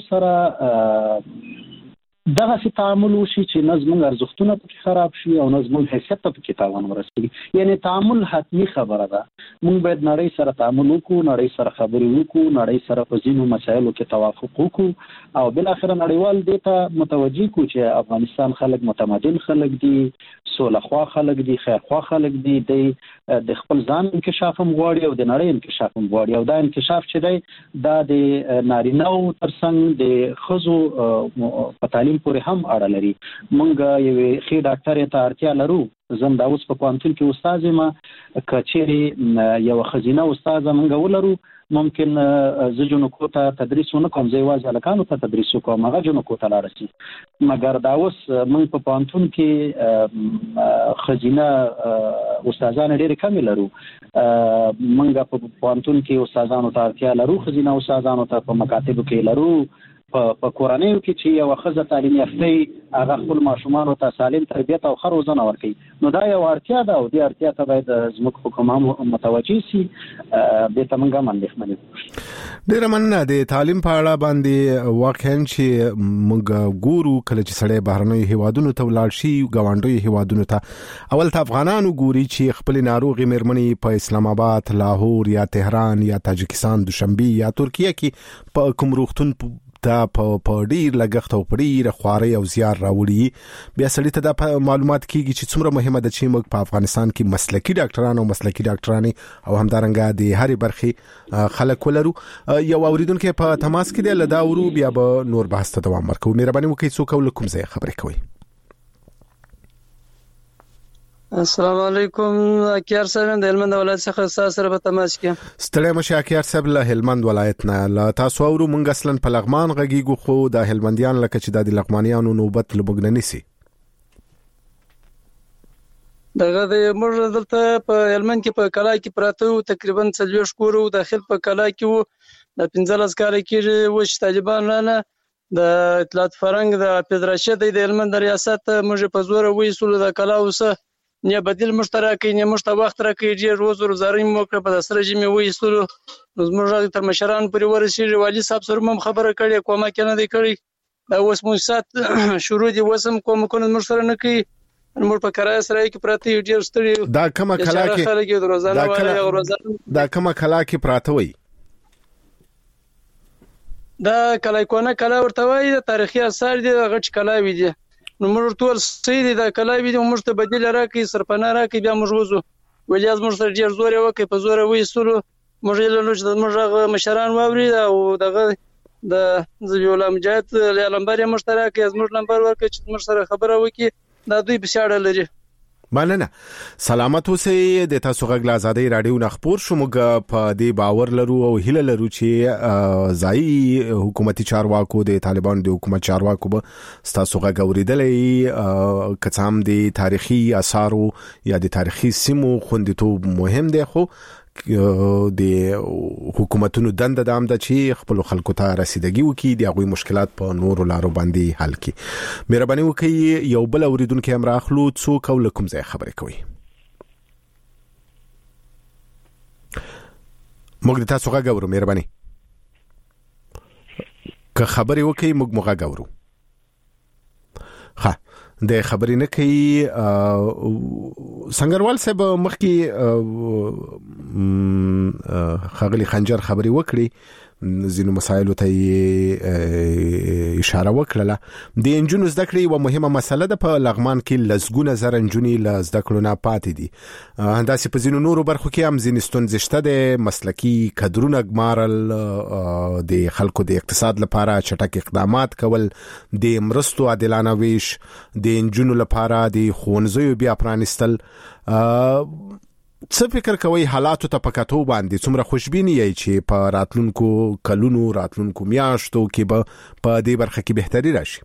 سره دغسې تعامل وشي چې نه زموږ ارزښتونه پکې خراب شي او نه زموږ حیثیت ته پکې تاوان ورسېږي. یعنې تعامل حتمي خبره ده. موږ باید نړۍ سره تعامل وکړو، نړۍ سره خبرې وکړو، نړۍ سره په ځینو مسایلو کې توافق وکړو او بالاخره نړیوال دې ته متوجه کړو چې افغانستان خلک متمدن خلک دي، سوله خوا خلک دي، خیرخوا خلک دي، دی د خپل ځان انکشاف هم غواړي او د نړۍ انکشاف هم غواړي. او دا انکشاف چې دی دا د نارینه‌و تر څنګ د ښځو په تعلیم پورې هم اړه لري. موږ یوې ښې ډاکټرې ته اړتیا لرو. زه دا اوس په پوهنتون کې استاد یم، که چیرې یوه ښځینه استاده موږ ولرو ممکن زه جنکو ته تدریس ونه کوم، زه یوازې هلکانو ته تدریس وکړم، هغه جنکو ته لاړه شي. مګر دا اوس موږ په پوهنتون کې ښځینه استادان ډېرې کمې لرو. موږ په پوهنتون کې استادانو ته اړتیا لرو، ښځینه استادانو ته په مکاتبو کې لرو، په کورنیو کې چې یوه ښځه تعلیم یافته وي هغه خپل ماشومانو ته سالم تربیت او ښه روزنه ورکوي. نو دا یوه اړتیا ده او دې اړتیا ته باید زموږ حکومت متوجه سي. دې ته موږ هم اندېښمن یو. ډېره مننه. د تعلیم په اړه باندې واقعا چې موږ ګورو کله چې سړی بهرنیو هیوادونو ته ولاړ شي، ګاونډیو هیوادونو ته، اول ته افغانانو ګوري چې خپلې ناروغې مېرمنې په اسلام آباد، لاهور یا تهران یا تاجکستان، دوشنبې یا ترکیه کې په کوم روغتون دا په ډیر لګښت او په ډیر خواري او زیار راوړي. بیا سړی ته دا معلومات کیږي چې څومره مهمه ده چې موږ په افغانستان کې مسلکي ډاکټران او مسلکي ډاکټرانې او همدارنګه د هرې برخې خلک ولرو. یو اوریدونکو په تماس کې دی، لدا ورو بیا به نور بحث ته دوام ورکوو. مهرباني وکړئ څوک او کوم ځای خبرې کوي. السلام علیکم. اکیار صاحب د هلمند ولایت څخه تاسو سره په تماس کې. ستړی مشه اکیار صاحب له هلمند ولایت نه. لا تاسو اورو مونږ اصلا په لغمان غږیږو، خو د هلمندیان لکه چې د لغمانیانو نوبت لمګ نه نیسي. دغه د موږ دلته په هلمند کې په کلا کې پراته تقریبا څلوېښت کور وو. داخل په کلا کې وو د پنځلس کاله کې و چې طالبان رانه د اطلاعات فرنګ د حافظ راشد د هلمند ریاست موږ په زور وایسلو د کلا اوسه نه بدیل مشترکې نه مشته وخت راکې ډیر روز روزاري مو کړ په سره جمع وایسلو. نو زموږ تر مشران پورې ورسېږي، والی صاحب سره هم خبره کړې، کومه کې نه دی کړی. دا اوس موسسات شروع دي وسم کوم کوم مشترک نه کوي. موږ په کرای سره کې پراته ډیر ستړي. دا کومه کلا کې دا کومه کلا کې پراته وي؟ دا کلایکونه کلا ورته وایي، د تاریخي اثار دي، غټ کلاوي دي. نو موږ ټول سیدی د کلاوي دي، موږ ته بدیل راکې، سرپناه راکې، بیا موږ وځو. ولی از موږ سره ډیر زور وکړي، په زور وایسلو موږ له نو چې موږ مشران واوري او دغه د زویولا مجاهد لمبر مشترک زموږ نمبر ورکړي چې موږ سره خبره وکړي دا دوی په شاړه لري. مننه. سلامت اوسئ. د تاسو غږ له آزادۍ رادیو نه خبر شو. موږ په دې باور لرو او هیله لرو چې ځایي حکومتي چارواکو د طالبان د حکومت چارواکو به تاسو غږ اوریدلې کڅام د تاریخي آثارو یا د تاریخي سیمو خوندیتوب مهم دی، خو د حکومتونو دنده د امده چې خپل خلکو ته رسیدګي وکړي د هغوی مشکلات په نورو لارو باندې حل کړي. مهرباني وکړئ یو بل اوریدونکو هم راخلو. څوک او کوم ځای خبرې کوي؟ موږ د تاسو غږ اورو. مهرباني که خبرې وکړئ موږ موږ غږ اورو. ها د خبرې نه کوي. سنگروال صاحب مخکې خغلی خنجر خبرې وکړي، ځینو مسایلو ته اشاره وکړه. د انجونو زده کړې یوه مهمه مسله ده. په لغمان کې لسګونه زره نجونې له زده کړو نه پاتې دي. همداسې په ځینو نورو برخو کې هم ځینې ستونزې شته دي. مسلکي کدرونه ګمارل، د خلکو د اقتصاد لپاره چټک اقدامات کول، د مرستو عادلانه ویش، د انجونو لپاره د ښوونځیو بیا پرانیستل. څه فکر کوي حالاتو ته په کتو باندې څومره خوشبیني یې چې په راتلونکو کلونو راتلونکو میاشتو کې به په دې برخه کې بهتري راشي؟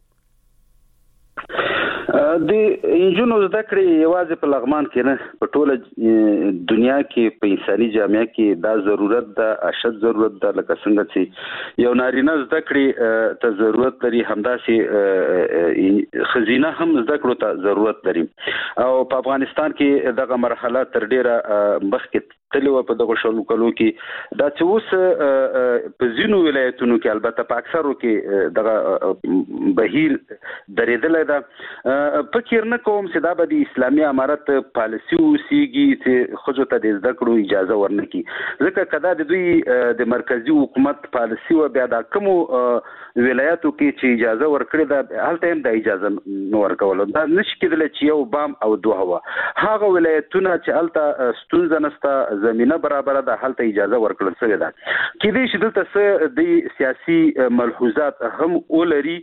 د انجونو زده کړې یوازې په لغمان کې نه، په ټوله دنیا کې په انساني جامعه کې دا ضرورت ده، اشد ضرورت ده. لکه څنګه چې یو نارینه زده کړې ته ضرورت لري، همداسې ښځینه هم زده کړو ته ضرورت لري. او په افغانستان کې دغه مرحله تر ډیره مخکې تللی وه په دغه شلو کلو کې. دا چې اوس په ځینو ولایتونو کې، البته په اکثرو کې دغه بهیر درېدلی ده. فکر نه کوم چې دا به د اسلامي امارت پالیسي اوسیږي چې ښځو ته د زده کړو اجازه ورنکړي، ځکه که دا د دوی د مرکزي حکومت پالیسي وه، بیا دا کومو ولایاتو کې چې اجازه ورکړې ده هلته هم دا اجازه نه ورکوله. دا نشي کېدلی چې یو بام او دوه وه. هغه ولایتونه چې هلته ستونزه نشته، زمینه برابره ده، هلته اجازه ورکړل شوې ده. کېدای شي دلته څه د سیاسي ملحوظات هم ولري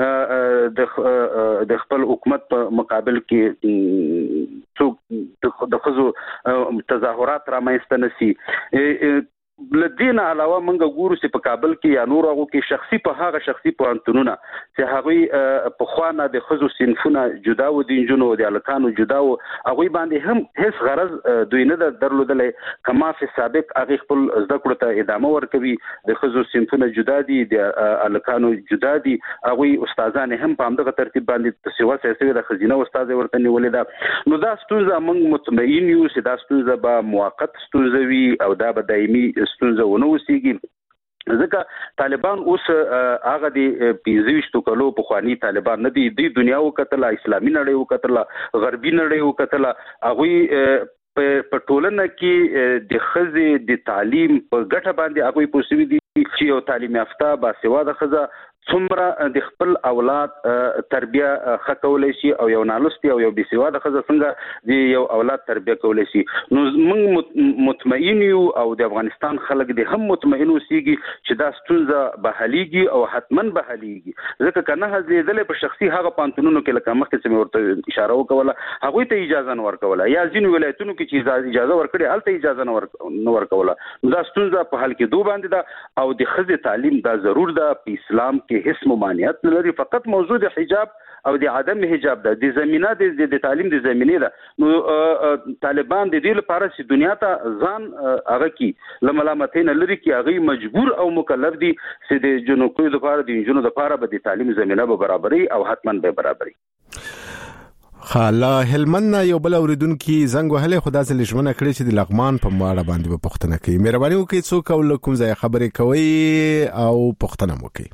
د خپل حکومت په مقابل کې څوک د ښځو تظاهرات رامنځته نشي. لدین علاوه موږ ګورو چې په کابل کې یا نور هغو کې شخصي په هغه شخصي پوهنتونونه چې هغوی پخوا نه د ښځو صنفونه جدا و، د نجونو د هلکانو جدا و، هغوی باندې هم هیڅ غرض دوی نه ده درلودلی. که ما فی سابق هغې خپل زده کړو ته ادامه ورکوي، د ښځو صنفونه جدا دي، د هلکانو جدا دي، هغوی استادان هم په همدغه ترتیب باندې سیوسه شوې ده، ښځینه استاده ورته نیولې ده. نو دا ستونزه موږ مطمئن یو چې دا ستونزه به موقت ستونزه وي او دا به دایمي ستونزه ونه اوسیږي، ځکه طالبان اوس هغه د پنځه ویشتو کلو پخواني طالبان نه دي. دوی دنیا وکتله، اسلامي نړۍ وکتله، غربي نړۍ وکتله. هغوی په ټولنه کې د ښځې د تعلیم په ګټه باندې هغوی پوه شوي دي چې یو تعلیم یافته باسواده ښځه څومره د خپل اولاد تربیه ښه کولی شي او یو نالوستې او یو بېسواده ښځه څنګه د یو اولاد تربیه کولی شي. نو موږ مطمئن یو او د افغانستان خلک د هم مطمئن اوسیږي چې دا ستونزه به حلیږي او حتما به حلیږي، ځکه که نه حلېدلی په شخصي هغه پوهنتونونو کې لکه مخکې چې مې ورته اشاره وکوله هغوی ته اجازه نه ورکوله، یا ځینو ولایتونو کې چې اجازه ورکړې هلته اجازه نه ورکوله. نو دا ستونزه په حل کېدو باندې ده او د ښځې تعلیم دا ضرور ده. په اسلام کې هیڅ ممانعت نه لري، فقط موضوع د حجاب او د عدم حجاب ده، د زمینه د تعلیم د زمینې ده. نو طالبان د دې لپاره چې دنیا ته ځان هغه کی له ملامتۍ نه لري کې هغه مجبور او مکلف دي چې د جنوکو لپاره د جنونو لپاره به د تعلیم زمینه به برابري او حتما به برابري. خاله هلمند یو بل اوریدونکو زنګ وهله خدا ځل ژمنه کړې چې د لغمان په ماړه باندې په پښتنه کوي. مهرباني وکړئ څوک او کوم ځای خبرې کوي او پښتنه وکړي.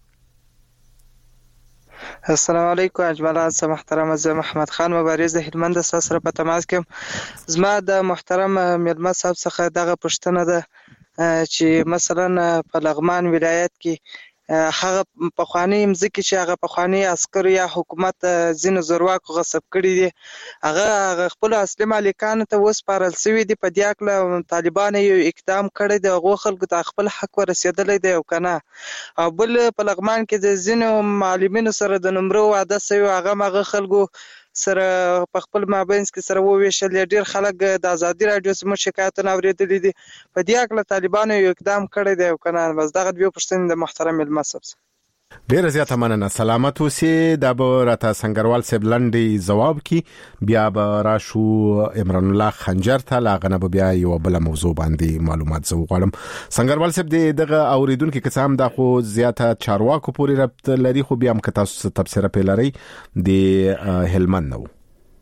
السلام علیکم اجمالا سه محترم از محمد خان مبارز د هلمند سره په تماس کې زما د محترم ملما صاحب څخه دغه پښتنه ده چې مثلا په لغمان ولایت کې هغه پخوانی مځکې چې هغه پخوانی عسکر یا حکومت ځینو زورواکو غصب کړي دي هغه خپل اصلي مالکانو ته وسپارل شوي دي. په دې اړه طالبان یو اقدام کړی دی، هغو خلکو ته خپل حق ورسېدلی دی او که نه. او بل په لغمان کې د ځینو معلمینو سره د نمرو واده شوي، هغه هم هغه خلکو سره په خپل مابینځ کې سره وویشل. ډېر خلک د ازادي راډیو زموږ شکایتونه اورېدلي دي. په دې هکله طالبانو یو اقدام کړی دی او که نه. بس دغه دوې پوښتنې د محترم مېلمه صاحب. ډیره زیاته مننه، سلامت اوسئ. دا به راته سنگروال صاحب لنډي ځواب کی، بیا به راشو عمران الله خنجر ته، لاغه نه بیا یو بل موضوع باندې معلومات زو غواړم. سنگروال صاحب دغه اوریدونکو کې قسم دا خو زیاته چارواکو پورې ربط لري، خو بیا هم که تاسو تبصره پیلري د هلمند نو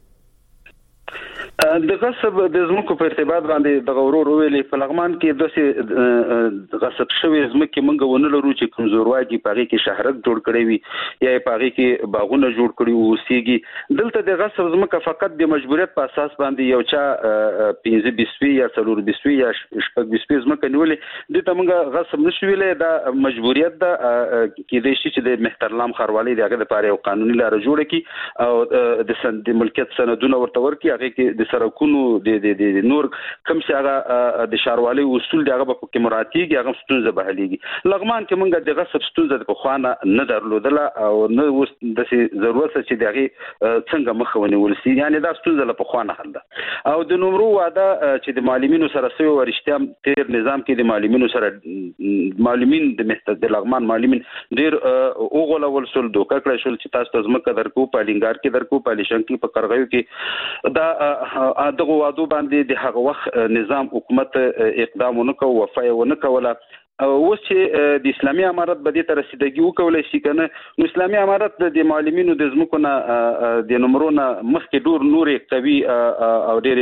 د غصب د زمکو په ارتباط باندې د غورور ویلې په لغمان کې داسې غصب شوی زمکه مونږ ونه لرو چې کمزورواږي پاره کې شهرک جوړ کړی وي یا پاره کې باغونه جوړ کړی وو سیږي. دلته د غصب زمکه فقط د مجبوریت په اساس باندې یو چا پنځه بیسوي یا څلور بیسوي یا شپږ بیسوي زمکه نیولې د ته مونږ غصب نشویلې. دا مجبوریت ده کې د شي چې د محترلام خاروالي دغه لپاره یو قانوني لار جوړه کی او د سند ملکیت سندونه ورته ورکي، هغه کې سرکونو د د نور کم څه هغه د شاروالي اصول دغه په کې مراتیږي، هغه ستونزه به حلېږي. لغمان کې مونږ د غصب ستونزه په خوانه نه درلودله او نه اوس د ضرورت چې دغه څنګه مخونه ولسی، یعنی دا ستونزه په خوانه حل ده. او د نمرو واده چې د معلمینو سره سوي ورشتیا تیر نظام کې د معلمینو سره معلمین د محتد د لغمان معلمین ډیر اوغله ولسل دوکه کړی شول چې تاسو زمکه درکو پالینګار کې درکو پالیشن کې په قرغیو کې دا دغه وادو باندې د هغه وخت نظام حکومت اقدام ونکو وفای ونکوله. اوس چې د اسلامي امارت به د رسیدګي وکولای شي کنه، نو اسلامي امارت د معلمینو د زمکونه د نمرونه مخکې ډور نور قوي او ډېر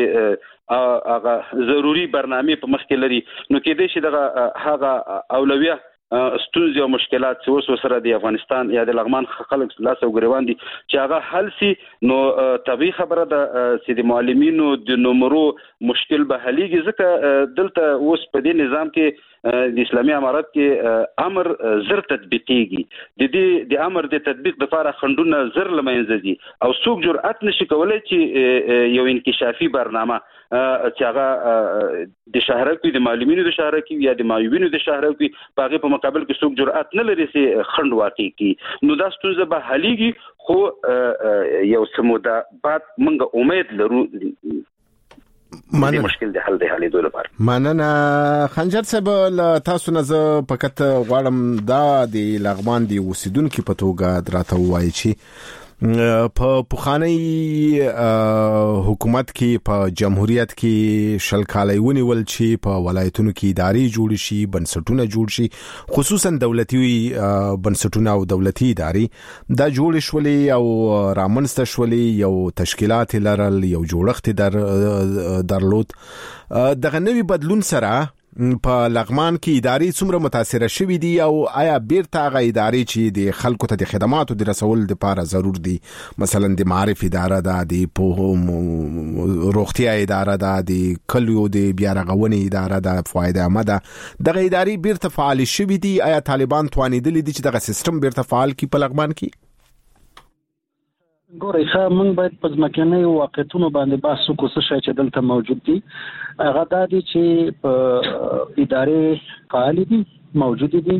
هغه ضروری برنامه په مخکې لري، نو کې دې شي دغه هغه اولویه ستونزې او مشکلات چې اوس سره د افغانستان یا د لغمان خلک لاس او ګریوان دي چې هغه حل سي، نو طبيعي خبره ده چې د معلمینو د نمرو مشکل به حلېږي. ځکه دلته اوس په دې نظام کې د اسلامي امارت کې امر زر تطبیقيږي، د دې د امر د تطبیق لپاره خندونه زر لمنځه دي او څوک جرأت نشي کولای چې یو انکشافي برنامه چې هغه د شهرک د معلمینو د شهرک یا د معیوبینو د شهرک په هغه په مقابل کې څوک جرأت نه لري چې خند واقع کی، نو دا ستونزه به حلېږي. خو یو سموده بعد موږ امید لرو مننه مشکل د حل د حل دوه لپاره. مننه خنجر صاحب، تاسو نه زه فقط غواړم دا د لغمان دی اوسیدونکو په توګه دراته وایي چې په پخوانی حکومت کې په جمهوریت کې شل کالای ونیول چې په ولایتونو کې ادارې جوړ شي، بنسټونه جوړ شي، خصوصا دولتي بنسټونه او دولتي ادارې دا جوړ شولې او رامنځته شولې، یو تشکیلات لرل، یو جوړښت در درلود. دغه نوې بدلون سره په لغمان کې ادارې څومره متاثر شوي دي او آیا بیرته هغه ادارې چې د خلکو ته د خدماتو د رسول لپاره ضرور دي، مثلا د معارف اداره ده، د روغتیا اداره ده، د کلیو د بیا رغونې اداره ده، فواید عامه ده، دغه ادارې بیرته فعال شوي دي؟ آیا طالبان توانیدلی دي چې دغه سیستم بیرته فعال کړي په لغمان کې؟ ګورئ ښه، موږ باید په ځمکنیو واقعیتونو باندې بحث وکړو. څه شی چې دلته موجود دي هغه دا دي چې په ادارې فعال دي، موجود دي،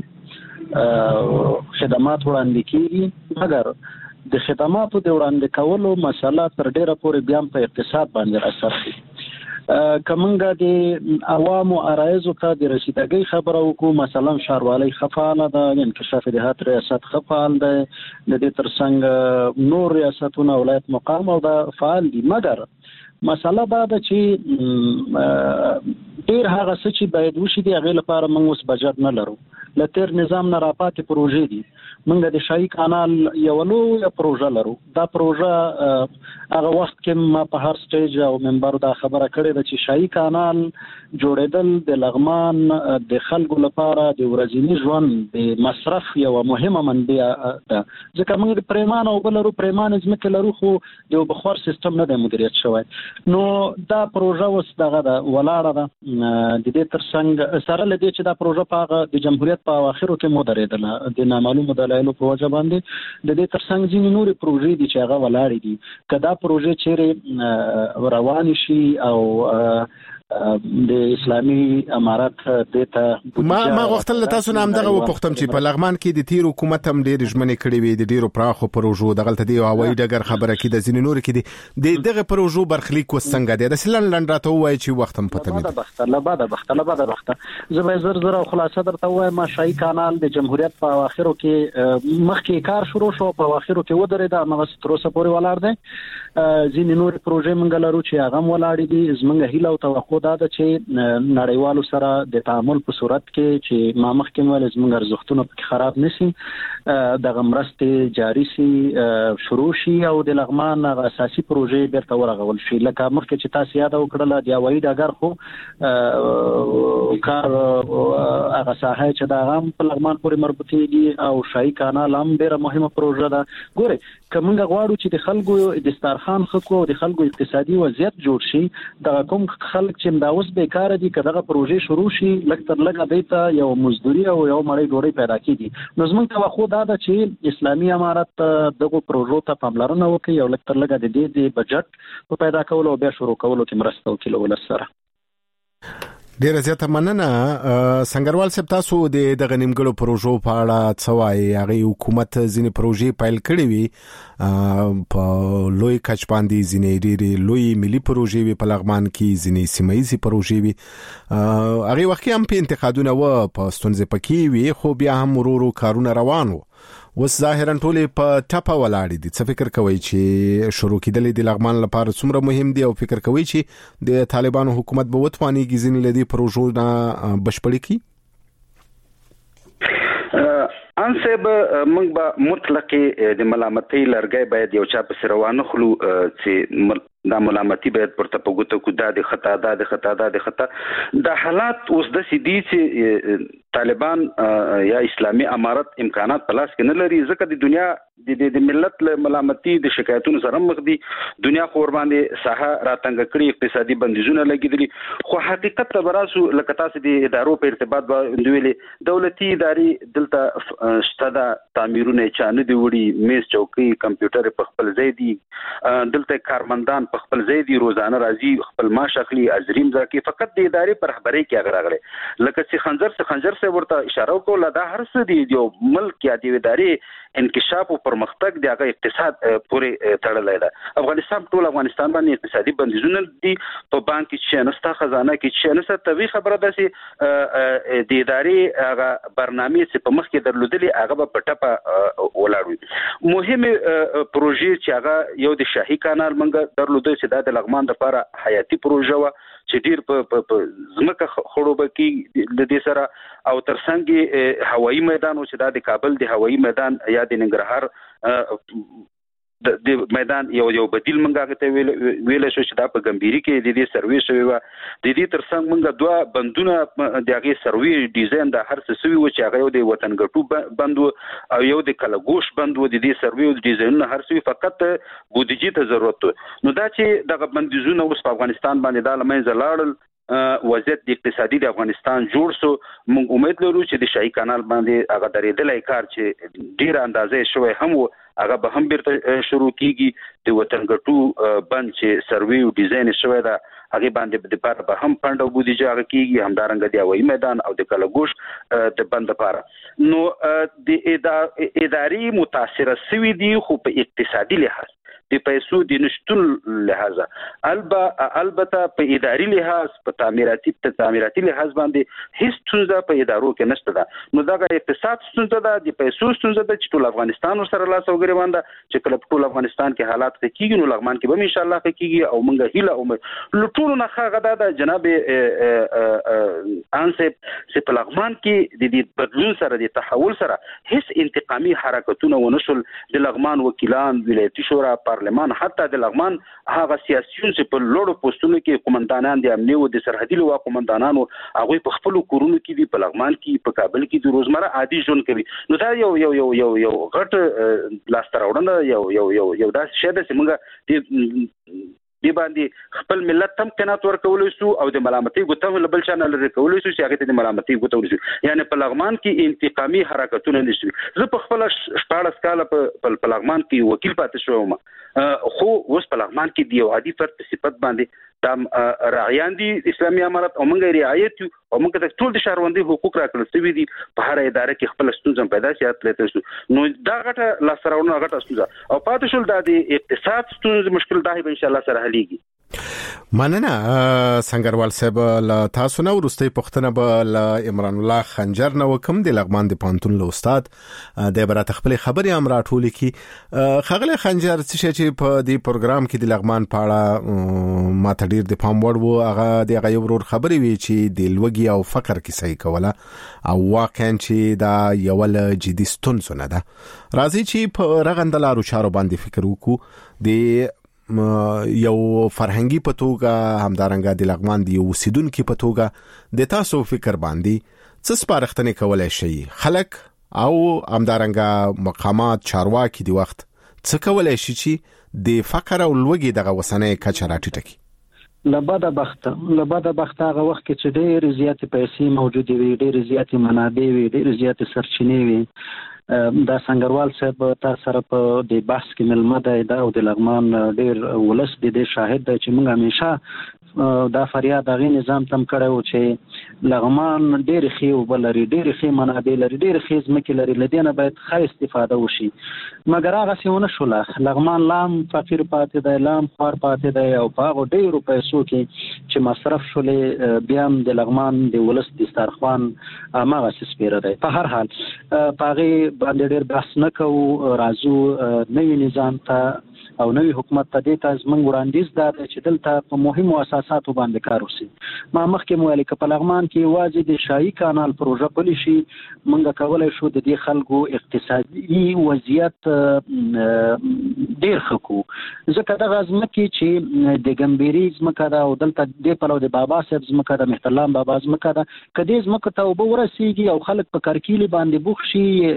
خدمات وړاندې کیږي، مګر د خدماتو د وړاندې کولو مسله تر ډیره پورې بیا په اقتصاد باندې اثر کوي. کمنګه د عوامو عرایضو ته د رسیدګۍ خبره وکړو، مثلا ښاروالۍ خفاله ده، انکشاف دهات ریاست خفال ده، د دې ترڅنګ نور ریاستونه ولایت مقام او دا فعال دي. مګر مسله دا ده چې ډیر هغه څه چې باید وشي د هغې لپاره موږ اوس بجټ نه لرو. له تیر نظام نه راپاتې پروژې دي. موږ د شاهي کانال یو لویه پروژه لرو. دا پروژه هغه وخت کې ما په هر سټیج او منبر دا خبره کړې ده چې شاهي کانال جوړېدل د لغمان د خلکو لپاره د ورځني ژوند د مصرف یو مهمه منبع ده. ځکه موږ د پریمان او بل لرو، پریمان ځمکه لرو، خو د بخار سیستم نه د مدیریت شوی. نو دا پروژه اوس دغه ده ولاړه ده د دې ترڅنګ سره لدی چې دا پروژه په د جمهوریت په اواخرو کې مو درېدله د نامعلومو دلایلو په وجه باندې د دې ترڅنګ ځینې نورې پروژې دي چې هغه ولاړې دي کدا پروژې چیرې روان شي او د اسلامي امارات دته ما ما وختل تاسو نام دغه وپختم چې په لغمان کې د تیر حکومت هم ډېر ژمنې کړې وي د ډیرو پراخو پروژو دغلت دی هوایي ډګر خبره کې د ځینې نور کې د دغه پروژو برخلیک وسنګ دی د سلن لنډراته وای چې وخت هم پته مې بختله بعد بختله بعد بخته زه زر زر او خلاصه درته وایم ما شای کانال د جمهوریت په اواخرو کې مخکې کار شروع شو په اواخرو کې ودرېد هغه تر اوسه پورې ولاړ دی ځینې نور پروژې مونږ لرو چې هغه ولاړ دي زمونږ هیله او توقع دا ده چې نړیوالو سره د تعامل په صورت کې چې ما مخکې ول زمونږ ارزښتونه پکې خراب نشي د غمرستې جاری سي شروع شي او د لغمان اساسي پروژې بیرته ورغول شي لکه مخکې چې تاسو یاد وکړل د هوایي ډګر خو کار هغه ساحه چې دا هم په لغمان پورې مربوطيږي او شای کانال هم ډیره مهمه پروژه ده ګوره کومه غواړو چې د خلکو د ستارخان خلکو د خلکو اقتصادي وضعیت جوړ شي دا کوم خلک چې دا اوس بیکار دي کله پروژې شروع شي لکتر لګا دیتا یو مزدوري او یو مړی ډوړی پیدا کیږي نو زمونږ ته خو دا ده چې اسلامي امارات دغه پروژو ته پاملرنه وکړي او لکتر لګا د دې د بجټ په پیدا کولو او بیا شروع کولو کې مرسته وکړي ولسره ډیره زیاته مننه سنگروال صاحب تاسو د دغه نیمګړو پروژو په اړه څه وایي هغه حکومت ځینې پروژې پیل کړې وي په لوی کچ باندې ځینې ډېرې لوی ملي پروژې وي په لغمان کې ځینې سیمایي پروژې وي هغه وخت هم په انتقادونه و په ستونزې پکې وي خو بیا هم ورورو کارونه روان وو وس ظاهرا ټولې په ټاپه ولاړې دي څه فکر کوي چې شروع کېدل د لغمان لپاره څومره مهم دي او فکر کوي چې د طالبانو حکومت به وتواني ځینې لدی پروژو نه بشپړي کی انسب موږ به مطلق د ملامتۍ لرګي باید یو چا په روانه خلو چې دا ملامتي باید پرته پګوته کو دا د خطا دا د خطا دا د خطا د حالات اوس د سیدی چې طالبان یا اسلامي امارت امکانات پلاس کې نه لري ځکه د دنیا د د ملت له ملامتي د شکایتونو سره مخ دي دنیا خور باندې ساحه راتنګ کړي اقتصادي بندیزونه لګیدلي خو حقیقت ته براسو لکه تاسو د ادارو په ارتباط باندې ویلي دولتي ادارې دلته شته تعمیرونه چانه دی وړي میز چوکۍ کمپیوټر په خپل ځای دي دلته کارمندان په خپل ځای دي روزانه راځي خپل معاش اخلي اجریم ځکه فقط د ادارې پر خبرې کې هغه راغلي لکه چې خنجر څخه خنجر څخه ورته اشاره وکړه دا هر څه دی یو ملک یا د ادارې انکشاف او پرمختګ د هغه اقتصاد پورې تړلې ده افغانستان ټول افغانستان باندې اقتصادي بندیزونه دي په بانک کې چې نستا خزانه کې چې نستا توی خبره ده چې د ادارې هغه برنامه چې په مخ کې درلودلې هغه په ټپه ولاړوي مهمه پروژې چې هغه یو د شاهي کانال منګه درلوده چې د لغمان لپاره حیاتي پروژه و چې ډیر په زمکه خړوبه کې د دې سره او ترڅنګ هوایي میدان او چې د کابل د هوایي میدان یا د ننګرهار د میدان یو یو بدیل منګه ته ویل ویل شو چې دا په ګمبيري کې د دې سروي شوی و د دې ترڅنګ منګه دوه بندونه د هغه سروي ډیزاین د هر څه سوي و چې هغه یو د وطن ګټو بند او یو د کلګوش بند و د دې سروي او ډیزاین هر څه فقط بودیجې ته ضرورت نو دا چې د بندیزونه اوس په افغانستان باندې د لمنځه لاړل وضعیت د اقتصادي د افغانستان جوړ سو موږ امید لرو چې د شاهي کانال باندې هغه درېدلای کار چې ډیر اندازې شوی هم هغه به هم بیرته شروع کیږي د وطن ګټو بند چې سروي او ډیزاین شوی دا هغه باندې د لپاره به هم فند او بودیجه هغه کیږي همدارنګ دی هوایي میدان او د کلګوش د بند لپاره نو د اداري متاثر سوي دي خو په اقتصادي لحاظ د پیسو د نشټون لحاظ البته البته په اداري لحاظ په تعمیراتي په تعمیراتي لحاظ باندې هیڅ څه په ادارو کې نشته ده نو دا اقتصاد څه ده د پیسو څه ده چې ټول افغانستان سره لاس او ګریوان ده چې کله ټول افغانستان کې حالات کېږي نو لغمان کې به ان شاء الله کېږي او موږ هیله او لټول نه خغه ده جناب انسب چې په لغمان کې د دې بدلون سره د تحول سره هیڅ انتقامي حرکتونه ونشول د لغمان وکیلان ولایتي شورا پارلمان حتی د لغمان هغه سیاسيون چې په لوړو پوسټونو کې قومندانان دي امنیت او د سرحدي لوا قومندانانو هغه په خپل کورونو کې دي په لغمان کې په کابل کې د روزمره عادي ژوند کوي نو دا یو یو یو یو یو غټ لاستراوړنه یو یو یو یو دا شی ده چې موږ دی باندې خپل ملت تم قناعت ورکول شو او د ملامتي ګوتو بل چا نه لري کول شو چې هغه د ملامتي ګوتو شو یعنی په لغمان کې انتقامي حرکتونه نشي زه په خپل شپږ کال په لغمان کې وکیل پاتې شوم خو اوس په لغمان کې دی او عادي فرد په صفت باندې تام راعیان دي اسلامي امارت او موږ رعایت او موږ ته ټول د شهروندي حقوق راکړل شوی دي په هر اداره کې خپل ستونزې پیدا شي اتلته شو نو دا غټه لاسراونه غټه ستونزه او پاتې شول د اقتصاد ستونزې مشکل دا به ان شاء الله سره حليږي. مننه سنگروال صاحب لا تاسو نو ورستي پښتنه به عمران الله خنجر نو کوم د لغمان د پانتون له استاد د برات خپل خبري امر ټول کی خغله خنجر چې په دې پروګرام کې د لغمان پاړه ما ته ډیر د پام وړ وو هغه د غیور خبري وی چې د لوګي او فقر کې صحیح کوله او واقعا چې دا یو له جدي ستونزه نه ده راځي چې په رغندلارو چارو باندې فکر وکړو د یو فرهنګي پتوګه همدارنګه د لغمان دی وسیدونکو پتوګه د تاسو فکر باندې څه سپارښتنه کولای شي خلک او همدارنګه مقامات چارواکي دی وخت څه کولای شي چې د فقر او لوګي دغه وسنه کچراټی ټکی لباده بخت لباده بخت هغه وخت کې چې ډېر زیات پیسې موجود وي ډېر زیات منابع وي ډېر زیات سرچینې وي دا سنگروال صاحب تاسو سره په د بحث کې ملمه ده دا او د لغمان ډیر ولس د دې شاهد دی چې موږ همیشه دا فریاد غي نظام تم کړو چې لغمان ډیر خي او بلري ډیر خي منابع لري ډیر خي ځمکې لري لدينه باید ښه استفاده وشي مګر هغه څونه شول لغمان لام فقیر پاتې دی لام خار پاتې دی او په هغه ډیرو پیسو کې چې مصرف شولې بیا هم د لغمان د ولس د سترخوان هغه سپیره دی په هر حال پاغي باندې ډېر بحث نه کوو راځو نوی نظام ته او نوی حکومت ته د تاسو موږ وړاندیز دا چې دلته په مهمو اساساتو باندې کار وشي ما مخکې مو ویل په لغمان کې واځي د شاهي کانال پروژه پلی شي موږ کولای شو د دې خلکو اقتصادي وضعیت ډېر خکو ځکه د غزمکه چې د ګمبيري ځمکه دا او دلته د پلو د بابا صاحب ځمکه د محترم بابا ځمکه دا کدي ځمکه ته وبورسيږي او خلک په کرکیلي باندې بوخ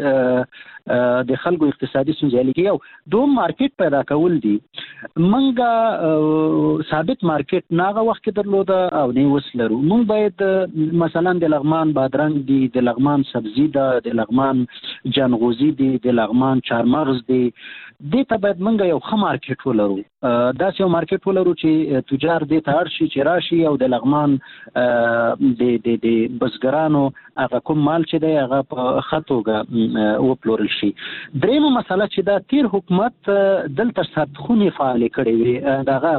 شي د خلکو اقتصادي ستونزې لګي او دوه مارکیټ پیدا کول دي منګه ثابت مارکیټ ناغه وخت کې درلوده او نه وسلرو مونږ باید مثلا د لغمان بادرنګ دی د لغمان سبزی ده د لغمان جنغوزی دی د لغمان چارمغز دی د ته باید منګه یو ښه مارکیټ ولرو دا یو مارکیټ ولرو چې تجار د ته ارشي چې راشي او د لغمان د د د بزګرانو هغه کوم مال چې دی هغه په خطوګه و پلورل شي درېمه مسله چې دا تیر حکومت دلته ساتخونی فعال کړي وي دغه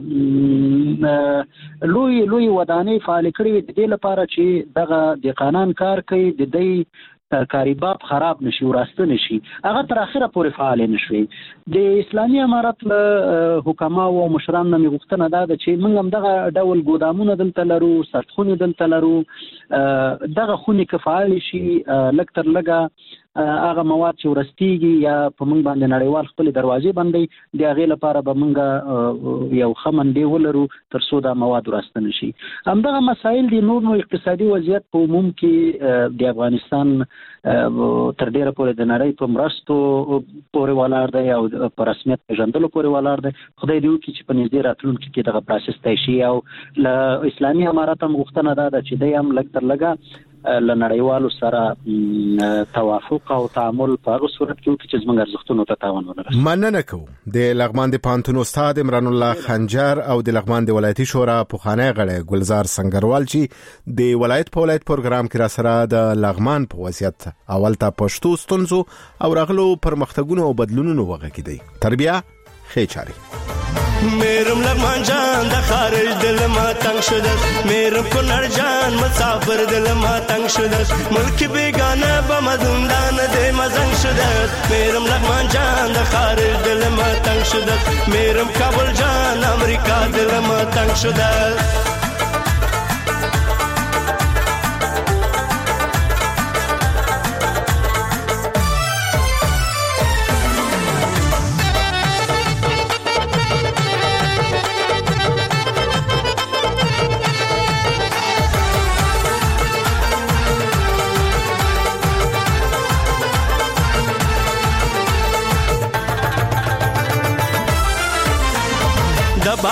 لوی لوی ودانې فعال کړي وي د دې لپاره چې دغه د قانون کار کوي د دې ترکاری باب خراب نشي وراسته نشي هغه تر اخره پورې فعال نشوي د اسلامي امارت له حکما او مشران نه غوښتنه ده چې موږ هم دغه ډول ګودامونه دلته لرو ساتخونی دلته لرو دغه خوني کفایل شي لکتر لګه هغه مواد چې ورستيږي یا په موږ باندې نړیوال خپل دروازې باندې د هغه لپاره به موږ یو خمن دی ولرو تر څو دا مواد ورستنه شي همدغه مسایل د نور نو اقتصادي وضعیت په عموم کې د افغانستان تر ډیره پورې د نړۍ په مرستو پورې ولاړ دی او په رسمیت پیژندلو پورې ولاړ دی خدای دې وکړي چې په نږدې راتلونکي کې دغه پروسس طی شي او له اسلامي امارت هم غوښتنه ده چې دوی هم لږ تر لږه له نړیوالو سره توافق او تعامل په هغه صورت کې چې زموږ ارزښتونو ته تاوان ورسوي. مننه کوم د لغمان د پانتون استاد عمران الله خنجر او د لغمان د ولایتي شورا پوخانه غړی ګلزار سنگروال چې د ولایت په ولایت پروګرام کې را سره د لغمان په وضعیت اول ته پښتو ستونزو او رغلو پرمختګونو او بدلونونو وغږی دی. تربیه خېچاري میرم لغمان جان د خارج دل ما تنگ شده میرم کنر جان مسافر دل ما تنگ شده ملک بیگانه با مدوندان ده مزنگ شده میرم لغمان جان د خارج دل ما تنگ شده میرم کابل جان امریکا دل ما تنگ شده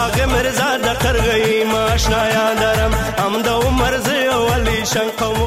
باغ مرزا د قرغی ما آشنا یادرم ام د عمر زه ولی شن قوم